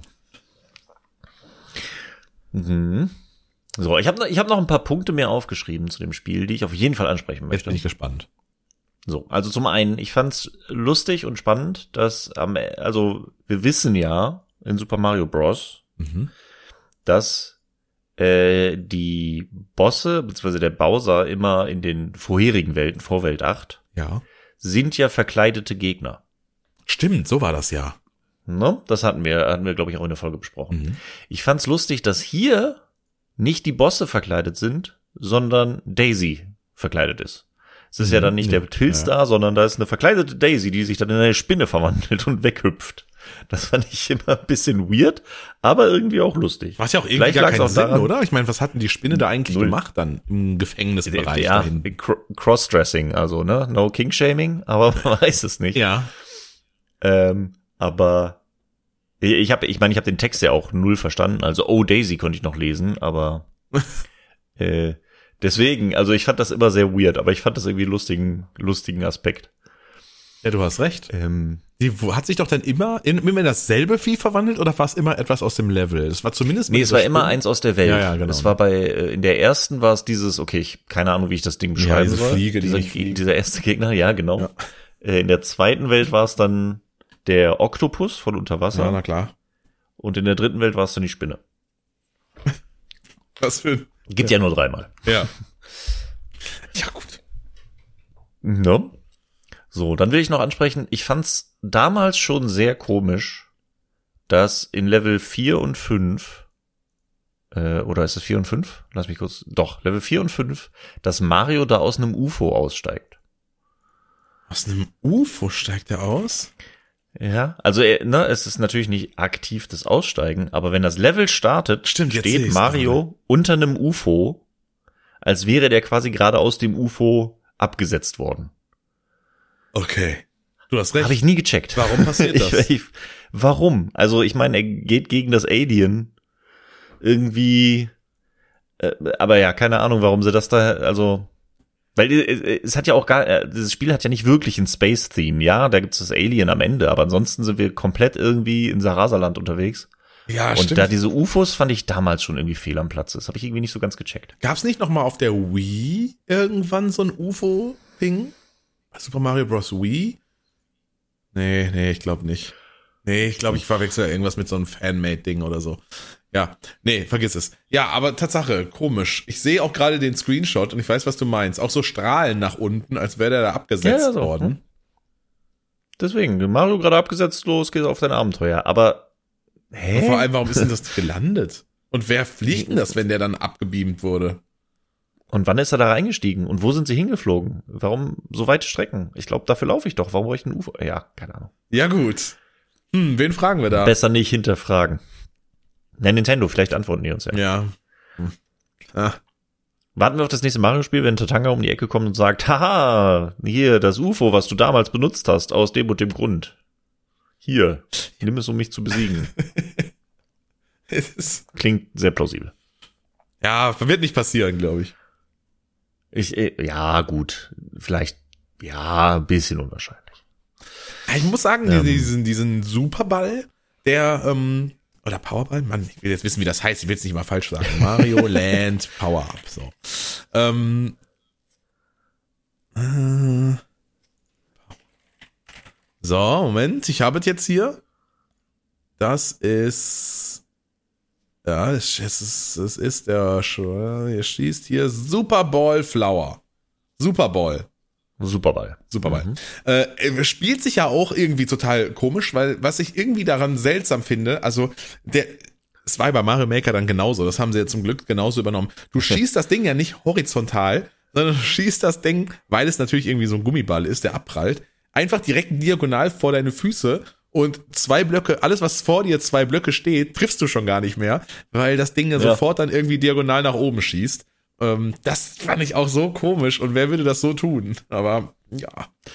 Mhm. So, ich hab noch ein paar Punkte mehr aufgeschrieben zu dem Spiel, die ich auf jeden Fall ansprechen möchte. Jetzt bin ich gespannt. So, also zum einen, ich fand's lustig und spannend, dass wir wissen ja in Super Mario Bros., dass die Bosse, beziehungsweise der Bowser immer in den vorherigen Welten, vor Welt 8, sind ja verkleidete Gegner. Stimmt, so war das ja. Ne? Das hatten wir, glaube ich, auch in der Folge besprochen. Ich fand's lustig, dass hier nicht die Bosse verkleidet sind, sondern Daisy verkleidet ist. Es ist ja dann nicht der Tillstar, sondern da ist eine verkleidete Daisy, die sich dann in eine Spinne verwandelt und weghüpft. Das fand ich immer ein bisschen weird, aber irgendwie auch lustig. Was ja auch irgendwie gar keinen Sinn, oder? Ich meine, was hatten die Spinne da eigentlich gemacht dann im Gefängnisbereich dahin? Crossdressing, also, ne? No King-Shaming, aber man weiß es nicht. Ja. Aber ich habe den Text ja auch null verstanden. Also, oh, Daisy konnte ich noch lesen, aber deswegen, also ich fand das immer sehr weird, aber ich fand das irgendwie lustigen Aspekt. Ja, du hast recht. Die hat sich doch dann immer in dasselbe Vieh verwandelt oder war es immer etwas aus dem Level? Das war zumindest. Nee, es war immer eins aus der Welt. Ja, genau. Es war in der ersten war es dieses, okay, ich keine Ahnung, wie ich das Ding beschreiben soll. Fliege, dieser erste Gegner, ja, genau. Ja. In der zweiten Welt war es dann der Oktopus von unter Wasser. Ja, na klar. Und in der dritten Welt war es dann die Spinne. Was für Gibt ja nur 3 Mal. Ja. Ja, gut. No. So, dann will ich noch ansprechen, ich fand's damals schon sehr komisch, dass in Level 4 und 5, oder ist es 4 und 5? Lass mich kurz, doch, Level 4 und 5, dass Mario da aus einem UFO aussteigt. Aus einem UFO steigt er aus? Ja, also es ist natürlich nicht aktiv das Aussteigen, aber wenn das Level startet, steht Mario unter einem UFO, als wäre der quasi gerade aus dem UFO abgesetzt worden. Okay, du hast recht. Habe ich nie gecheckt. Warum passiert das? Warum? Also ich meine, er geht gegen das Alien irgendwie, aber ja, keine Ahnung, warum sie das da, also... Weil es hat ja auch dieses Spiel hat ja nicht wirklich ein Space-Theme, ja, da gibt's das Alien am Ende, aber ansonsten sind wir komplett irgendwie in Sarasaland unterwegs. Ja, und stimmt. Da diese UFOs fand ich damals schon irgendwie fehl am Platz. Das habe ich irgendwie nicht so ganz gecheckt. Gab's nicht noch mal auf der Wii irgendwann so ein UFO-Ding? Super Mario Bros. Wii? Nee, ich glaube nicht. Nee, ich glaube, ich verwechsel irgendwas mit so einem Fanmade-Ding oder so. Ja, nee, vergiss es. Ja, aber Tatsache, komisch. Ich sehe auch gerade den Screenshot und ich weiß, was du meinst. Auch so Strahlen nach unten, als wäre der da abgesetzt worden. Deswegen, Mario gerade abgesetzt, los, geht auf dein Abenteuer. Aber, und vor allem, warum ist denn das gelandet? Und wer fliegt denn das, wenn der dann abgebeamt wurde? Und wann ist er da reingestiegen? Und wo sind sie hingeflogen? Warum so weite Strecken? Ich glaube, dafür laufe ich doch. Warum brauche ich ein UFO? Ja, keine Ahnung. Ja, gut. Wen fragen wir da? Besser nicht hinterfragen. Nein, Nintendo, vielleicht antworten die uns ja. Ja. Warten wir auf das nächste Mario-Spiel, wenn Tatanga um die Ecke kommt und sagt, haha, hier, das UFO, was du damals benutzt hast, aus dem und dem Grund. Hier, nimm es, um mich zu besiegen. Klingt sehr plausibel. Ja, wird nicht passieren, glaube ich. Ja, gut, vielleicht, ja, ein bisschen unwahrscheinlich. Ich muss sagen, diesen Superball, der, oder Powerball? Mann, ich will jetzt wissen, wie das heißt. Ich will es nicht mal falsch sagen. Mario Land Power-Up. So. So, Moment. Ich habe es jetzt hier. Das ist, ja, es ist der, ihr schießt hier Super Ball Flower. Superball. Spielt sich ja auch irgendwie total komisch, weil was ich irgendwie daran seltsam finde, also es war bei Mario Maker dann genauso, das haben sie ja zum Glück genauso übernommen. Du schießt das Ding ja nicht horizontal, sondern du schießt das Ding, weil es natürlich irgendwie so ein Gummiball ist, der abprallt, einfach direkt diagonal vor deine Füße und 2 Blöcke, alles was vor dir 2 Blöcke steht, triffst du schon gar nicht mehr, weil das Ding ja sofort dann irgendwie diagonal nach oben schießt. Das fand ich auch so komisch und wer würde das so tun? Aber ja.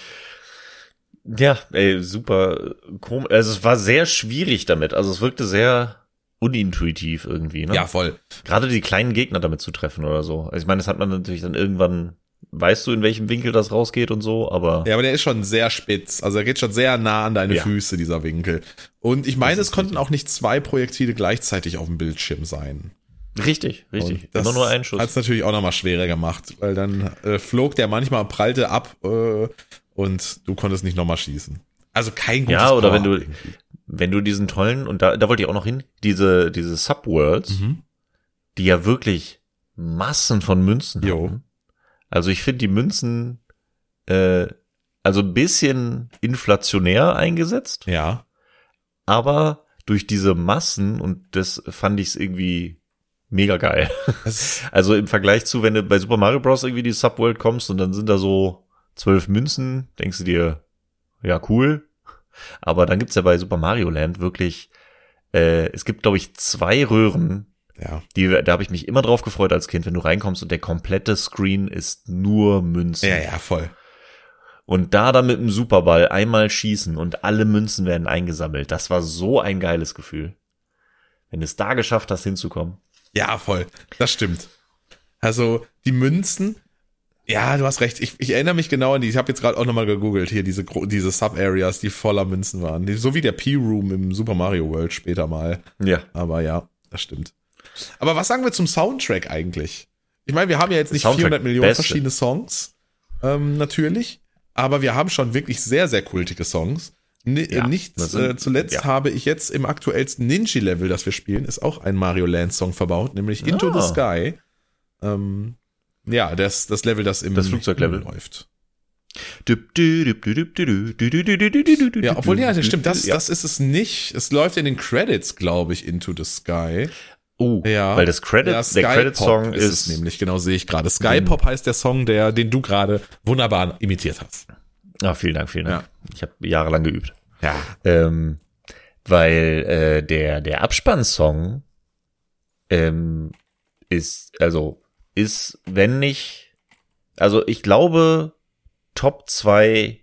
Ja, super komisch. Also es war sehr schwierig damit. Also es wirkte sehr unintuitiv irgendwie, ne? Ja, voll. Gerade die kleinen Gegner damit zu treffen oder so. Also ich meine, das hat man natürlich dann irgendwann, weißt du, in welchem Winkel das rausgeht und so, aber. Ja, aber der ist schon sehr spitz. Also er geht schon sehr nah an deine Füße, dieser Winkel. Und ich meine, es konnten auch nicht 2 Projektile gleichzeitig auf dem Bildschirm sein. Richtig. Das immer nur ein Schuss. Hat es natürlich auch nochmal schwerer gemacht, weil dann flog der manchmal, prallte ab und du konntest nicht nochmal schießen. Also kein gutes Ja, oder Power wenn du diesen tollen, und da wollte ich auch noch hin, diese Subworlds, die ja wirklich Massen von Münzen haben. Also ich finde die Münzen also ein bisschen inflationär eingesetzt. Ja. Aber durch diese Massen, und das fand ich es irgendwie mega geil. Also im Vergleich zu, wenn du bei Super Mario Bros. Irgendwie die Subworld kommst und dann sind da so 12 Münzen, denkst du dir, ja cool. Aber dann gibt's ja bei Super Mario Land wirklich, es gibt glaube ich 2 Röhren, da habe ich mich immer drauf gefreut als Kind, wenn du reinkommst und der komplette Screen ist nur Münzen. Ja, voll. Und da mit dem Superball einmal schießen und alle Münzen werden eingesammelt, das war so ein geiles Gefühl. Wenn du es da geschafft hast, hinzukommen. Ja, voll. Das stimmt. Also die Münzen, ja, du hast recht. Ich erinnere mich genau an die. Ich habe jetzt gerade auch nochmal gegoogelt hier, diese Sub-Areas, die voller Münzen waren. So wie der P-Room im Super Mario World später mal. Ja. Aber ja, das stimmt. Aber was sagen wir zum Soundtrack eigentlich? Ich meine, wir haben ja jetzt nicht 400 Millionen verschiedene Songs, natürlich. Aber wir haben schon wirklich sehr, sehr kultige Songs. Zuletzt habe ich jetzt im aktuellsten Ninja-Level, das wir spielen, ist auch ein Mario Land-Song verbaut, nämlich Into the Sky. Das Level, das im Flugzeuglevel läuft. Ja, obwohl, das stimmt, das ist es nicht. Es läuft in den Credits, glaube ich, Into the Sky. Weil der Credit-Song ist es nämlich, genau, sehe ich gerade. Sky Pop heißt der Song, den du gerade wunderbar imitiert hast. Vielen Dank. Ja. Ich habe jahrelang geübt. Ja. Weil der Abspannsong ist, wenn nicht, also ich glaube Top 2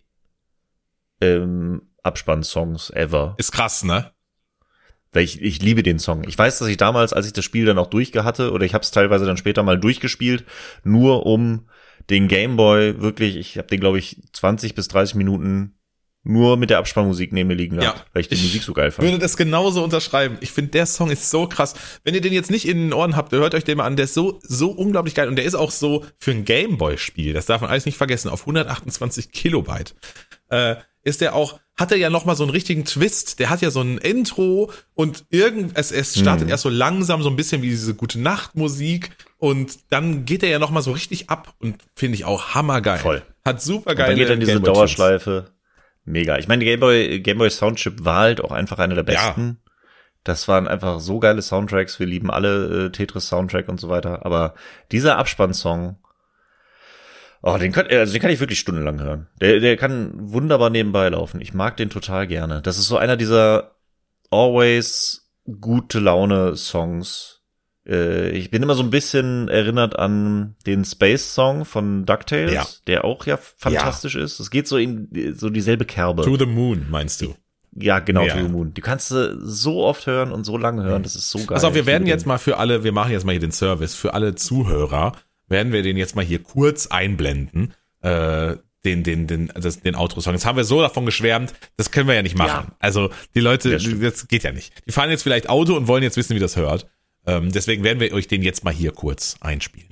Abspannsongs ever. Ist krass, ne? Weil ich liebe den Song. Ich weiß, dass ich damals, als ich das Spiel dann auch hatte, oder ich habe es teilweise dann später mal durchgespielt, nur um den Gameboy wirklich, ich habe den, glaube ich, 20 bis 30 Minuten nur mit der Abspannmusik neben mir liegen gehabt, weil ich die Musik so geil fand. Ich würde das genauso unterschreiben. Ich finde, der Song ist so krass. Wenn ihr den jetzt nicht in den Ohren habt, hört euch den mal an. Der ist so unglaublich geil. Und der ist auch so für ein Gameboy-Spiel, das darf man alles nicht vergessen, auf 128 Kilobyte. Hat er ja nochmal so einen richtigen Twist. Der hat ja so ein Intro und es startet erst so langsam, so ein bisschen wie diese Gute-Nacht-Musik und dann geht er ja nochmal so richtig ab und finde ich auch hammergeil. Voll. Hat super geile. Dann geht dann diese Dauerschleife. Mega. Ich meine, die Gameboy Soundchip war halt auch einfach einer der besten. Ja. Das waren einfach so geile Soundtracks. Wir lieben alle Tetris Soundtrack und so weiter. Aber dieser Abspannsong, den kann ich wirklich stundenlang hören. Der kann wunderbar nebenbei laufen. Ich mag den total gerne. Das ist so einer dieser always gute Laune Songs, Ich bin immer so ein bisschen erinnert an den Space-Song von DuckTales, der auch fantastisch ist. Es geht so in so dieselbe Kerbe. To the Moon, meinst du? Ja, genau, To the Moon. Die kannst du so oft hören und so lange hören, das ist so geil. Also wir werden jetzt mal wir machen jetzt mal hier den Service, für alle Zuhörer, werden wir den jetzt mal hier kurz einblenden, den Outro-Song. Jetzt haben wir so davon geschwärmt, das können wir ja nicht machen. Ja. Also die Leute, das geht ja nicht. Die fahren jetzt vielleicht Auto und wollen jetzt wissen, wie das hört. Deswegen werden wir euch den jetzt mal hier kurz einspielen.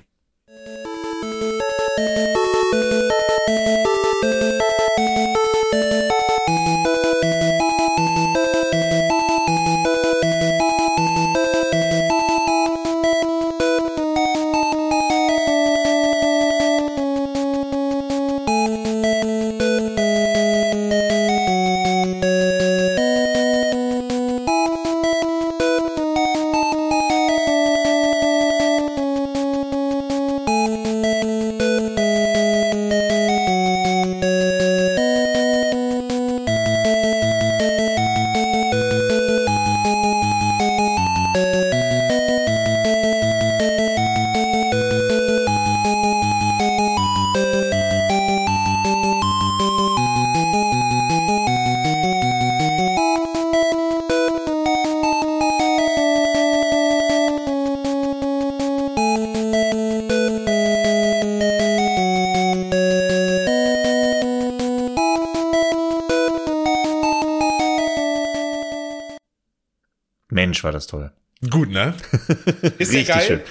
Mensch, war das toll. Gut, ne? Ist richtig geil? Schön.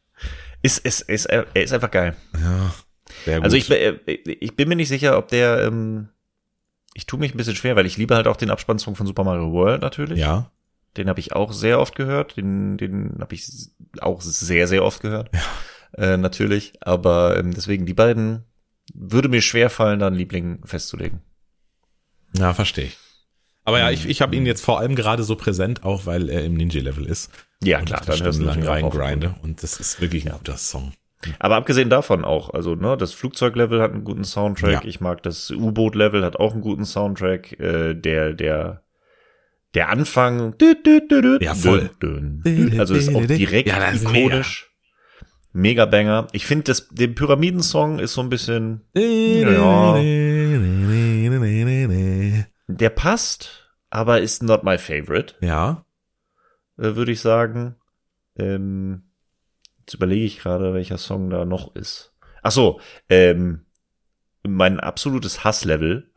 Er ist einfach geil. Ja, sehr gut. Also ich bin mir nicht sicher, ob der, ich tue mich ein bisschen schwer, weil ich liebe halt auch den Abspannsong von Super Mario World natürlich. Ja. Den habe ich auch sehr oft gehört. Den habe ich auch sehr, sehr oft gehört. Ja. Natürlich. Aber deswegen, die beiden würde mir schwer fallen, da einen Liebling festzulegen. Ja, verstehe ich. Aber ja, ich habe ihn jetzt vor allem gerade so präsent, auch weil er im Ninja-Level ist. Ja, klar, dann hörst du lang reingrinde und das ist wirklich ein guter Song. Aber abgesehen davon auch, also das Flugzeuglevel hat einen guten Soundtrack, ich mag das U-Boot-Level, hat auch einen guten Soundtrack, der Anfang, ja, voll. Also ist auch direkt ikonisch. Mega Banger. Ich finde, den Pyramiden-Song ist so ein bisschen, der passt, aber ist not my favorite. Ja. Würde ich sagen. Jetzt überlege ich gerade, welcher Song da noch ist. Ach so, mein absolutes Hasslevel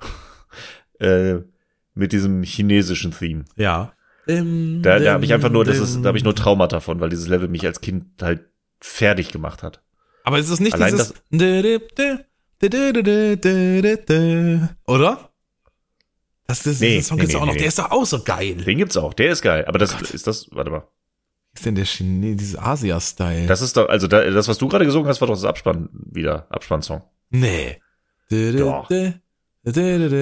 mit diesem chinesischen Theme. Ja. Da habe ich einfach nur, da habe ich nur Traumata davon, weil dieses Level mich als Kind halt fertig gemacht hat. Aber ist es nicht allein dieses oder? Nee, Song gibt's auch noch. Der ist doch auch so geil. Den gibt's auch. Der ist geil. Aber warte mal. Was ist denn der dieses Asia-Style? Das ist doch, also das, was du gerade gesungen hast, war doch das Abspannsong. Nee. Doch. Das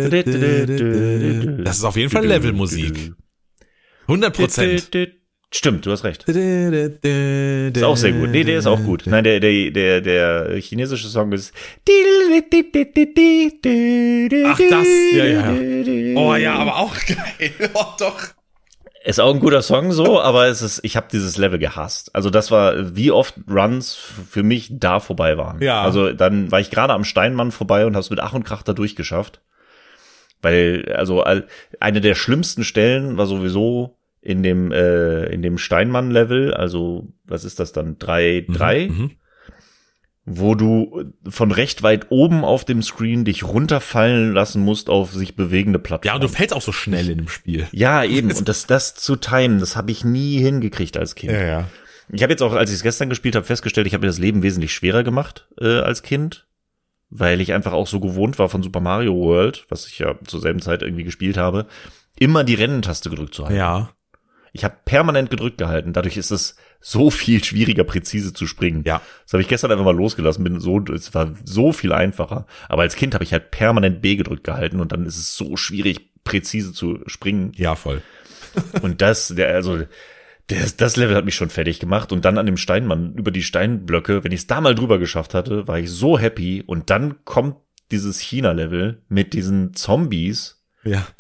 ist auf jeden Fall Levelmusik. 100%. Stimmt, du hast recht. Ist auch sehr gut. Nee, der ist auch gut. Nein, der chinesische Song ist. Ach, das? Ja. Oh ja, aber auch geil. Oh, doch. Ist auch ein guter Song so, aber ich habe dieses Level gehasst. Also das war, wie oft Runs für mich da vorbei waren. Ja. Also dann war ich gerade am Steinmann vorbei und habe es mit Ach und Krach da durchgeschafft. Weil, also eine der schlimmsten Stellen war sowieso in dem Steinmann-Level, also was ist das dann, 3, wo du von recht weit oben auf dem Screen dich runterfallen lassen musst auf sich bewegende Plattformen. Ja, und du fällst auch so schnell in dem Spiel. Ja, eben, und das zu timen, das habe ich nie hingekriegt als Kind. Ja. Ich habe jetzt auch, als ich es gestern gespielt habe, festgestellt, ich habe mir das Leben wesentlich schwerer gemacht als Kind, weil ich einfach auch so gewohnt war von Super Mario World, was ich ja zur selben Zeit irgendwie gespielt habe, immer die Rennentaste gedrückt zu halten. Ja. Ich habe permanent gedrückt gehalten. Dadurch ist es so viel schwieriger, präzise zu springen. Ja. Das habe ich gestern einfach mal losgelassen. Es war so viel einfacher. Aber als Kind habe ich halt permanent B gedrückt gehalten und dann ist es so schwierig, präzise zu springen. Ja, voll. Und das Level hat mich schon fertig gemacht. Und dann an dem Steinmann über die Steinblöcke, wenn ich es da mal drüber geschafft hatte, war ich so happy. Und dann kommt dieses China-Level mit diesen Zombies, ja, die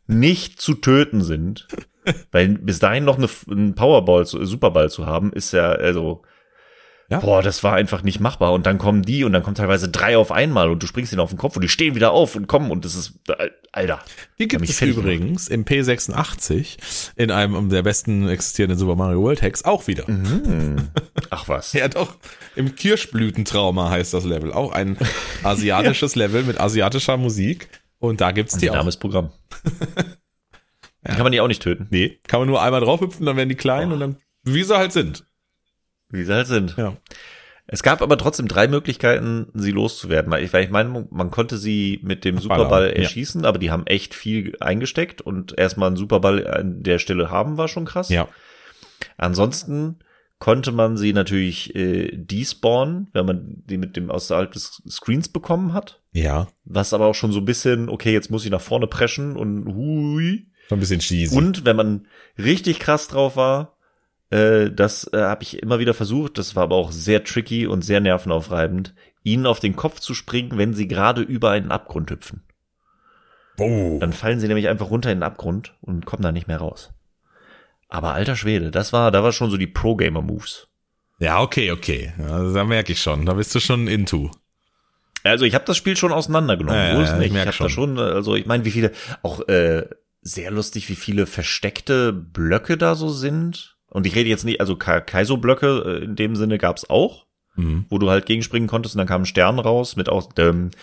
nicht zu töten sind. Weil bis dahin noch einen Superball zu haben, ist ja, also, boah, das war einfach nicht machbar. Und dann kommen die und dann kommen teilweise 3 auf einmal und du springst ihnen auf den Kopf und die stehen wieder auf und kommen und das ist, Alter. Die gibt es übrigens im P86 in einem der besten existierenden Super Mario World Hacks auch wieder. Ach was. Ja doch, im Kirschblütentrauma heißt das Level. Auch ein asiatisches Level mit asiatischer Musik. Und da gibt's die auch. Name ist Programm. Kann man die auch nicht töten? Nee, kann man nur einmal draufhüpfen, dann werden die klein und dann, wie sie halt sind. Ja. Es gab aber trotzdem 3 Möglichkeiten, sie loszuwerden. Weil ich meine, man konnte sie mit dem Superball erschießen, aber die haben echt viel eingesteckt und erstmal einen Superball an der Stelle haben war schon krass. Ja. Ansonsten konnte man sie natürlich despawnen, wenn man die mit dem außerhalb des Screens bekommen hat. Ja. Was aber auch schon so ein bisschen, okay, jetzt muss ich nach vorne preschen und hui. Schon ein bisschen cheesy. Und wenn man richtig krass drauf war, das habe ich immer wieder versucht, das war aber auch sehr tricky und sehr nervenaufreibend, ihnen auf den Kopf zu springen, wenn sie gerade über einen Abgrund hüpfen. Oh. Dann fallen sie nämlich einfach runter in den Abgrund und kommen da nicht mehr raus. Aber alter Schwede, da war schon so die Pro-Gamer-Moves. Ja, okay. Ja, da merke ich schon, da bist du schon into. Also ich habe das Spiel schon auseinandergenommen, so ist nicht. Ich habe da schon, also ich meine, wie viele, auch sehr lustig, wie viele versteckte Blöcke da so sind. Und ich rede jetzt nicht, also Kaizo-Blöcke in dem Sinne gab's auch, wo du halt gegenspringen konntest und dann kam ein Stern raus mit auch auch mal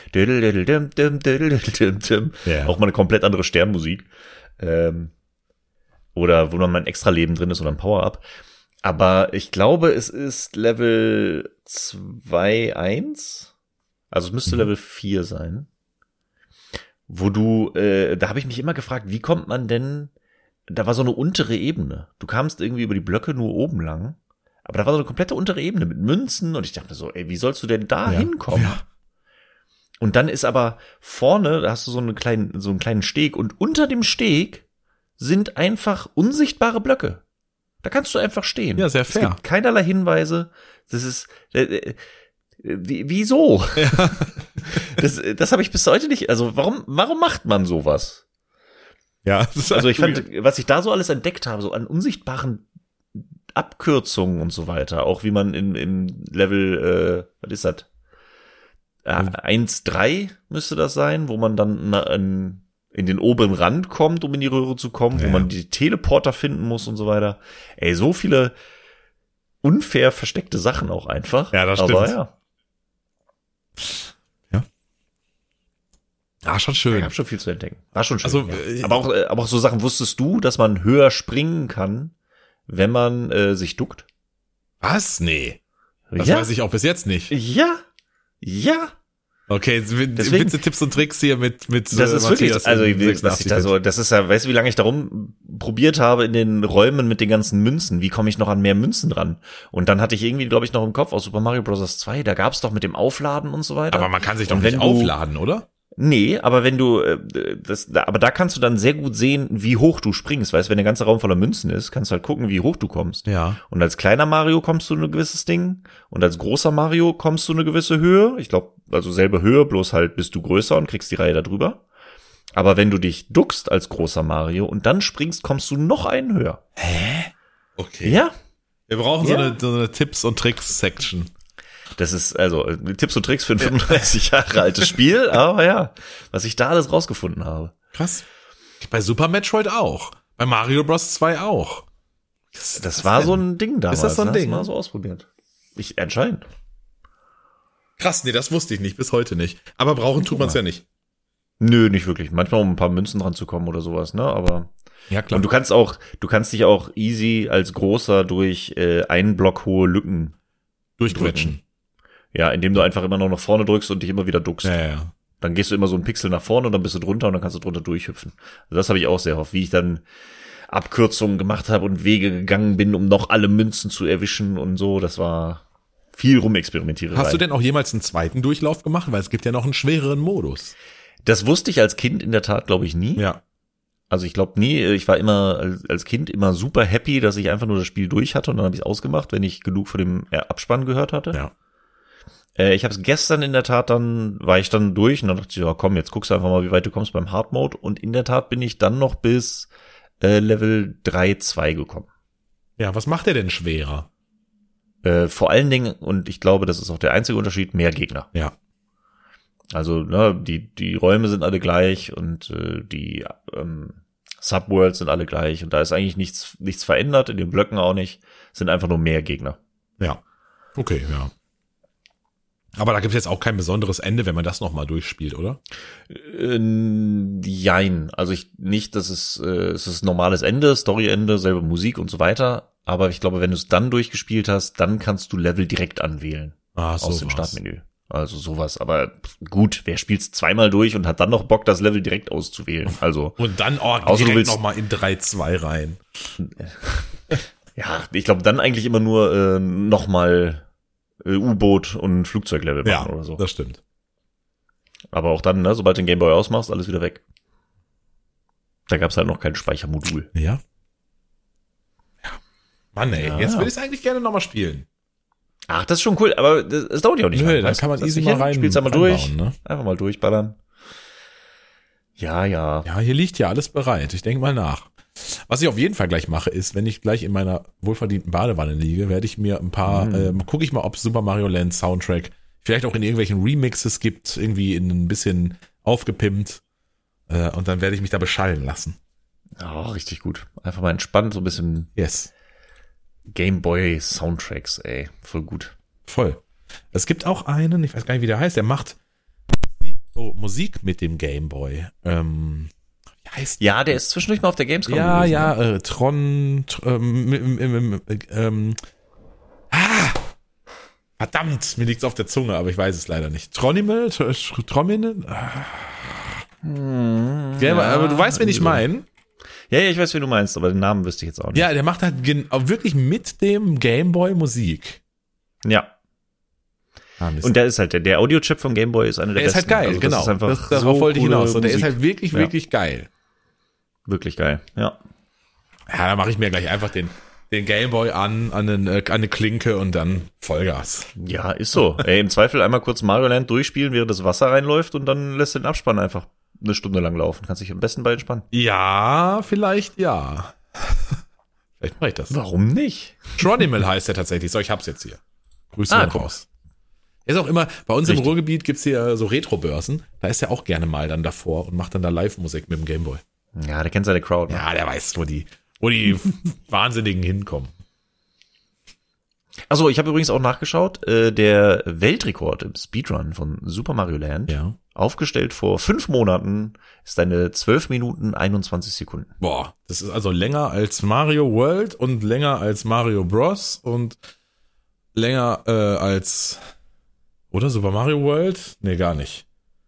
eine komplett andere Sternmusik. Oder wo noch mal ein extra Leben drin ist oder ein Power-Up. Aber ich glaube, es ist Level 2.1. Also es müsste Level 4 sein. Wo du, da habe ich mich immer gefragt, wie kommt man denn, da war so eine untere Ebene. Du kamst irgendwie über die Blöcke nur oben lang, aber da war so eine komplette untere Ebene mit Münzen und ich dachte so, ey, wie sollst du denn da hinkommen? Ja. Und dann ist aber vorne, da hast du so einen kleinen Steg und unter dem Steg sind einfach unsichtbare Blöcke. Da kannst du einfach stehen. Ja, sehr fair. Es gibt keinerlei Hinweise. Das ist, wieso? Ja. Das habe ich bis heute nicht, also warum macht man sowas? Ja, also ich fand, was ich da so alles entdeckt habe, so an unsichtbaren Abkürzungen und so weiter, auch wie man im Level, was ist das? 1.3 müsste das sein, wo man dann in den oberen Rand kommt, um in die Röhre zu kommen, wo man die Teleporter finden muss und so weiter. Ey, so viele unfair versteckte Sachen auch einfach. Ja, das stimmt. Aber ja. Ah, schon schön. Ich habe schon viel zu entdecken. War schon schön. Also, ja. Aber auch so Sachen, wusstest du, dass man höher springen kann, wenn man sich duckt? Was? Nee. Das weiß ich auch bis jetzt nicht. Ja. Okay, Witze, Tipps und Tricks hier mit das ist Matthias wirklich, also das ist ja, weißt du, wie lange ich darum probiert habe in den Räumen mit den ganzen Münzen, wie komme ich noch an mehr Münzen dran? Und dann hatte ich irgendwie, glaube ich, noch im Kopf aus Super Mario Bros. 2, da gab's doch mit dem Aufladen und so weiter. Aber man kann sich doch nicht aufladen, oder? Nee, aber wenn du aber da kannst du dann sehr gut sehen, wie hoch du springst, weißt, wenn der ganze Raum voller Münzen ist, kannst du halt gucken, wie hoch du kommst. Ja. Und als kleiner Mario kommst du in ein gewisses Ding und als großer Mario kommst du in eine gewisse Höhe. Ich glaube, also selbe Höhe, bloß halt bist du größer und kriegst die Reihe da drüber. Aber wenn du dich duckst als großer Mario und dann springst, kommst du noch einen höher. Hä? Okay. Ja. Wir brauchen so eine Tipps und Tricks Section. Das ist also Tipps und Tricks für ein 35 Jahre altes Spiel, aber ja, was ich da alles rausgefunden habe. Krass. Bei Super Metroid auch. Bei Mario Bros. 2 auch. Das war so ein Ding damals. Ist das so ein Ding? Mal so ausprobiert. Anscheinend. Krass, nee, das wusste ich nicht, bis heute nicht. Aber brauchen tut man es ja nicht. Nö, nicht wirklich. Manchmal, um ein paar Münzen dran zu kommen oder sowas, ne, aber. Ja, klar. Und du kannst dich auch easy als Großer durch einen Block hohe Lücken durchquetschen. Ja, indem du einfach immer noch nach vorne drückst und dich immer wieder duckst. Ja. Dann gehst du immer so einen Pixel nach vorne und dann bist du drunter und dann kannst du drunter durchhüpfen. Also das habe ich auch sehr oft, wie ich dann Abkürzungen gemacht habe und Wege gegangen bin, um noch alle Münzen zu erwischen und so. Das war viel rumexperimentieren. Hast du denn auch jemals einen zweiten Durchlauf gemacht? Weil es gibt ja noch einen schwereren Modus. Das wusste ich als Kind in der Tat, glaube ich, nie. Ja. Also ich glaube nie, ich war immer als Kind immer super happy, dass ich einfach nur das Spiel durch hatte und dann habe ich es ausgemacht, wenn ich genug von dem Abspann gehört hatte. Ja. Ich habe es gestern in der Tat war ich dann durch und dann dachte ich, ja komm, jetzt guckst du einfach mal, wie weit du kommst beim Hard Mode. Und in der Tat bin ich dann noch bis Level 3-2 gekommen. Ja, was macht der denn schwerer? Vor allen Dingen, und ich glaube, das ist auch der einzige Unterschied, mehr Gegner. Ja. Also, ne, die Räume sind alle gleich und die Subworlds sind alle gleich und da ist eigentlich nichts verändert, in den Blöcken auch nicht, sind einfach nur mehr Gegner. Ja. Okay, ja. Aber da gibt es jetzt auch kein besonderes Ende, wenn man das nochmal durchspielt, oder? Jein. Also nicht, dass es ist ein normales Ende, Storyende, selbe Musik und so weiter. Aber ich glaube, wenn du es dann durchgespielt hast, dann kannst du Level direkt anwählen. Aus dem Startmenü. Also sowas. Aber gut, wer spielt's zweimal durch und hat dann noch Bock, das Level direkt auszuwählen? Also und dann direkt nochmal in 3-2 rein. Ja, ich glaube dann eigentlich immer nur nochmal U-Boot und Flugzeuglevel machen oder so. Das stimmt. Aber auch dann, ne, sobald du den Gameboy ausmachst, alles wieder weg. Da gab's halt noch kein Speichermodul. Ja. Mann, ey, jetzt will ich es eigentlich gerne nochmal spielen. Ach, das ist schon cool, aber es dauert ja auch nicht lang. Da kann man easy mal rein. Spielst einmal durch, ne? Einfach mal durchballern. Ja. Ja, hier liegt ja alles bereit. Ich denke mal nach. Was ich auf jeden Fall gleich mache, ist, wenn ich gleich in meiner wohlverdienten Badewanne liege, werde ich mir ein paar, gucke ich mal, ob Super Mario Land Soundtrack vielleicht auch in irgendwelchen Remixes gibt, irgendwie in ein bisschen aufgepimpt. Und dann werde ich mich da beschallen lassen. Ja, richtig gut. Einfach mal entspannt, so ein bisschen Gameboy Soundtracks, ey. Voll gut. Voll. Es gibt auch einen, ich weiß gar nicht, wie der heißt, der macht Musik mit dem Gameboy. Heißt ja, der ist zwischendurch mal auf der Gamescom gewesen. Tron, verdammt, mir liegt's auf der Zunge, aber ich weiß es leider nicht. Tronimal? Aber du weißt, wen ich meine. Ja, ich weiß, wen du meinst, aber den Namen wüsste ich jetzt auch nicht. Ja, der macht halt wirklich mit dem Gameboy Musik. Ja. Und der ist halt, der Audiochip vom Gameboy ist einer der besten. Der ist halt geil, also genau. Das ist einfach darauf wollte ich hinaus. Und der ist halt wirklich, wirklich geil. Wirklich geil, ja. Ja, da mache ich mir gleich einfach den Gameboy an eine Klinke und dann Vollgas. Ja, ist so. Ey, im Zweifel einmal kurz Mario Land durchspielen, während das Wasser reinläuft und dann lässt du den Abspann einfach eine Stunde lang laufen. Kannst dich am besten bei entspannen. Ja, vielleicht ja. Vielleicht mache ich das. Warum nicht? Tronimal heißt der tatsächlich. So, ich hab's jetzt hier. Grüße raus. Ist auch immer, bei uns im Ruhrgebiet gibt's hier so Retro-Börsen. Da ist er auch gerne mal dann davor und macht dann da Live-Musik mit dem Gameboy. Ja, der kennt seine Crowd. Ne? Ja, der weiß, wo die Wahnsinnigen hinkommen. Also, ich habe übrigens auch nachgeschaut, der Weltrekord im Speedrun von Super Mario Land, aufgestellt vor 5 Monaten, ist eine 12 Minuten 21 Sekunden. Boah, das ist also länger als Mario World und länger als Mario Bros. Und länger als, oder Super Mario World? Nee, gar nicht.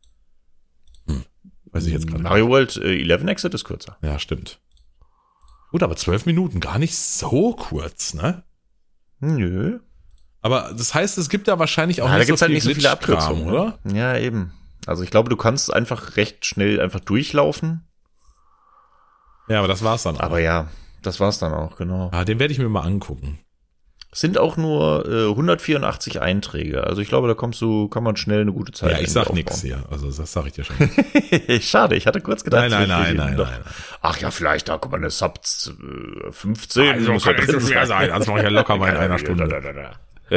Weiß ich jetzt gerade. Mario World 11 Exit ist kürzer. Ja, stimmt. Gut, aber 12 Minuten gar nicht so kurz, ne? Nö. Aber das heißt, es gibt da wahrscheinlich auch nicht, da nicht so viele Abkürzungen, oder? Ja, eben. Also ich glaube, du kannst einfach recht schnell einfach durchlaufen. Ja, aber das war's dann auch. Aber ja, das war's dann auch, genau. Ah, den werde ich mir mal angucken. Es sind auch nur 184 Einträge. Also ich glaube, da kann man schnell eine gute Zeit. Ja, ich sag nix hier. Also das sag ich dir schon. Schade, ich hatte kurz gedacht. Nein. Ach ja, vielleicht, da guck mal, eine Sub 15. Also muss kann ja drin schwer sein. Das mache ich ja locker mal in einer Stunde.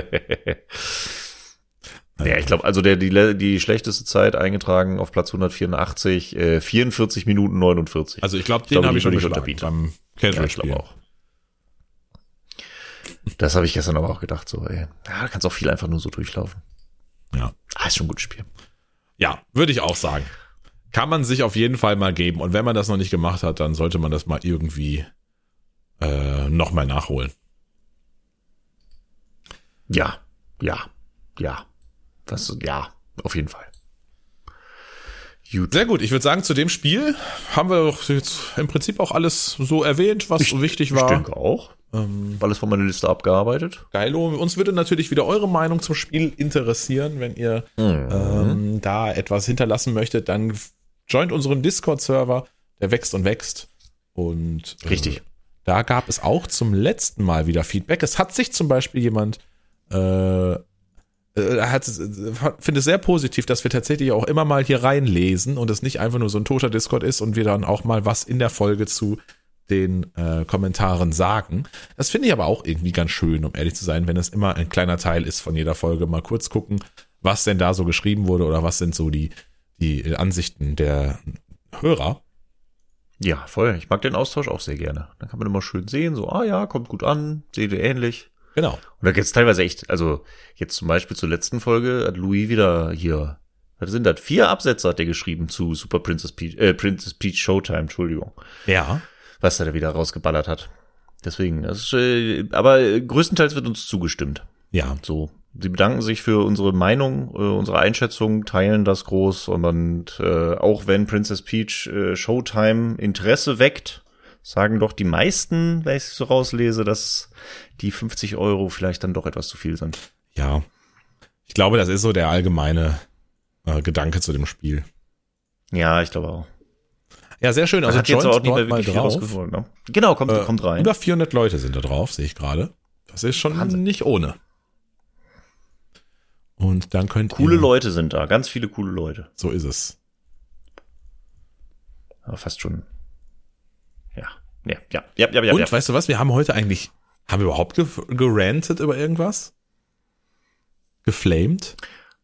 Ja, ich glaube, also die schlechteste Zeit eingetragen auf Platz 184, 44 Minuten 49. Also ich glaube, den habe ich schon nicht beim Casual-Spiel. Ja, auch. Das habe ich gestern aber auch gedacht, so, ey. Ja, da kannst auch viel einfach nur so durchlaufen. Ja. Ist schon ein gutes Spiel. Ja, würde ich auch sagen. Kann man sich auf jeden Fall mal geben. Und wenn man das noch nicht gemacht hat, dann sollte man das mal irgendwie nochmal nachholen. Ja. Auf jeden Fall. Gut. Sehr gut. Ich würde sagen, zu dem Spiel haben wir doch jetzt im Prinzip auch alles so erwähnt, was so wichtig war. Ich denke auch. Alles von meiner Liste abgearbeitet. Geilo. Uns würde natürlich wieder eure Meinung zum Spiel interessieren. Wenn ihr da etwas hinterlassen möchtet, dann joint unseren Discord-Server. Der wächst und wächst. Und richtig. Da gab es auch zum letzten Mal wieder Feedback. Es hat sich zum Beispiel jemand finde es sehr positiv, dass wir tatsächlich auch immer mal hier reinlesen und es nicht einfach nur so ein toter Discord ist und wir dann auch mal was in der Folge zu den Kommentaren sagen. Das finde ich aber auch irgendwie ganz schön, um ehrlich zu sein, wenn es immer ein kleiner Teil ist von jeder Folge. Mal kurz gucken, was denn da so geschrieben wurde oder was sind so die Ansichten der Hörer. Ja, voll. Ich mag den Austausch auch sehr gerne. Dann kann man immer schön sehen, so, ja, kommt gut an, seht ihr ähnlich. Genau. Und da gibt's teilweise echt, also jetzt zum Beispiel zur letzten Folge hat Louis wieder hier, was sind das? 4 Absätze hat er geschrieben zu Super Princess Peach Showtime, Entschuldigung. Ja. Was er da wieder rausgeballert hat. Deswegen, aber größtenteils wird uns zugestimmt. Ja. So, sie bedanken sich für unsere Meinung, unsere Einschätzung, teilen das groß und auch wenn Princess Peach Showtime Interesse weckt, sagen doch die meisten, wenn ich es so rauslese, dass die 50 € vielleicht dann doch etwas zu viel sind. Ja, ich glaube, das ist so der allgemeine Gedanke zu dem Spiel. Ja, ich glaube auch. Ja, sehr schön. Also hat jetzt auch nicht mehr wirklich viel rausgeholt. Ne? Genau, kommt rein. Über 400 Leute sind da drauf, sehe ich gerade. Das ist schon Wahnsinn. Nicht ohne. Und dann könnt ihr... Coole Leute sind da, ganz viele coole Leute. So ist es. Aber fast schon... Ja. Und weißt du was, wir haben heute eigentlich, haben wir überhaupt gerantet über irgendwas? Geflamed?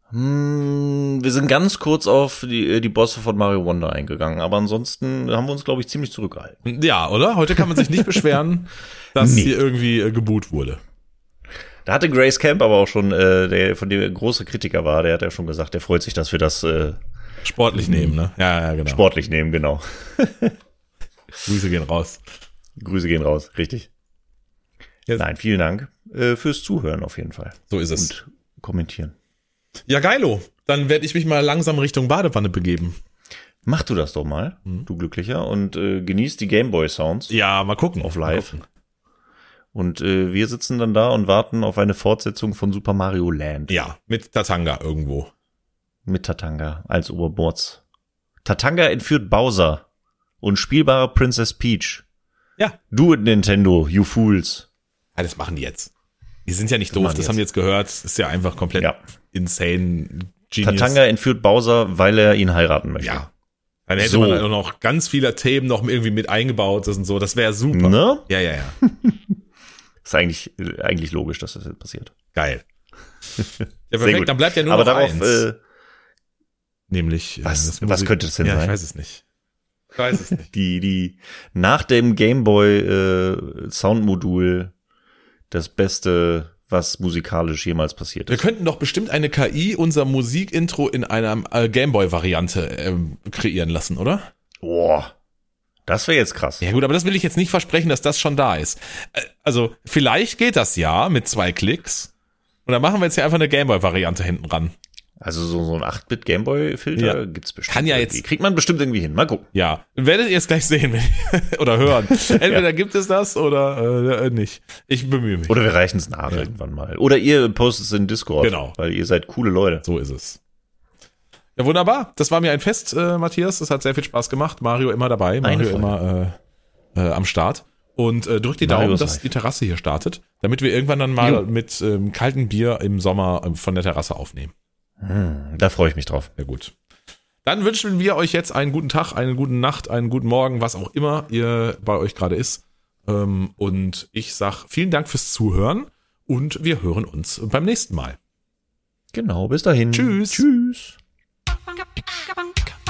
Wir sind ganz kurz auf die Bosse von Mario Wonder eingegangen, aber ansonsten haben wir uns, glaube ich, ziemlich zurückgehalten. Ja, oder? Heute kann man sich nicht beschweren, dass hier irgendwie geboot wurde. Da hatte Grace Camp aber auch schon, von dem er große Kritiker war, der hat ja schon gesagt, der freut sich, dass wir das sportlich nehmen, ne? Ja, genau. Sportlich nehmen, genau. Grüße gehen raus. Grüße gehen raus, richtig. Yes. Nein, vielen Dank fürs Zuhören auf jeden Fall. So ist es. Und kommentieren. Ja, geilo. Dann werde ich mich mal langsam Richtung Badewanne begeben. Mach du das doch mal, du Glücklicher, und genieß die Gameboy-Sounds. Ja, mal gucken. Auf live. Und wir sitzen dann da und warten auf eine Fortsetzung von Super Mario Land. Ja, mit Tatanga irgendwo. Mit Tatanga als Oberbords. Tatanga entführt Bowser und spielbare Princess Peach. Ja. Do it, Nintendo, you fools. Ja, das machen die jetzt. Die sind ja nicht doof, das haben die jetzt gehört. Das ist ja einfach komplett insane. Genius. Tatanga entführt Bowser, weil er ihn heiraten möchte. Ja. Dann hätte man auch noch ganz viele Themen noch irgendwie mit eingebaut und so. Das wäre super. Ne? Ja. Ist eigentlich logisch, dass das jetzt passiert. Geil. Ja, perfekt, dann bleibt ja nur aber noch darauf, eins. Nämlich, was könnte es denn sein? Ich weiß es nicht. Die nach dem Gameboy Soundmodul das Beste, was musikalisch jemals passiert ist. Wir könnten doch bestimmt eine KI unser Musikintro in einer Gameboy-Variante kreieren lassen, oder? Boah, das wäre jetzt krass. Ja gut, aber das will ich jetzt nicht versprechen, dass das schon da ist. Also vielleicht geht das ja mit 2 Klicks und dann machen wir jetzt hier einfach eine Gameboy-Variante hinten ran. Also so ein 8-Bit-Gameboy-Filter gibt's bestimmt. Kann ja jetzt. Kriegt man bestimmt irgendwie hin. Mal gucken. Ja, werdet ihr es gleich sehen oder hören. Entweder gibt es das oder nicht. Ich bemühe mich. Oder wir reichen es nach irgendwann mal. Oder ihr postet es in Discord. Genau. Weil ihr seid coole Leute. So ist es. Ja, wunderbar. Das war mir ein Fest, Matthias. Es hat sehr viel Spaß gemacht. Mario immer dabei. Mario immer am Start. Und drückt die Daumen, dass die Terrasse hier startet, damit wir irgendwann dann mal mit kaltem Bier im Sommer von der Terrasse aufnehmen. Da freue ich mich drauf. Ja gut. Dann wünschen wir euch jetzt einen guten Tag, eine gute Nacht, einen guten Morgen, was auch immer ihr bei euch gerade ist. Und ich sag vielen Dank fürs Zuhören und wir hören uns beim nächsten Mal. Genau, bis dahin. Tschüss. Tschüss.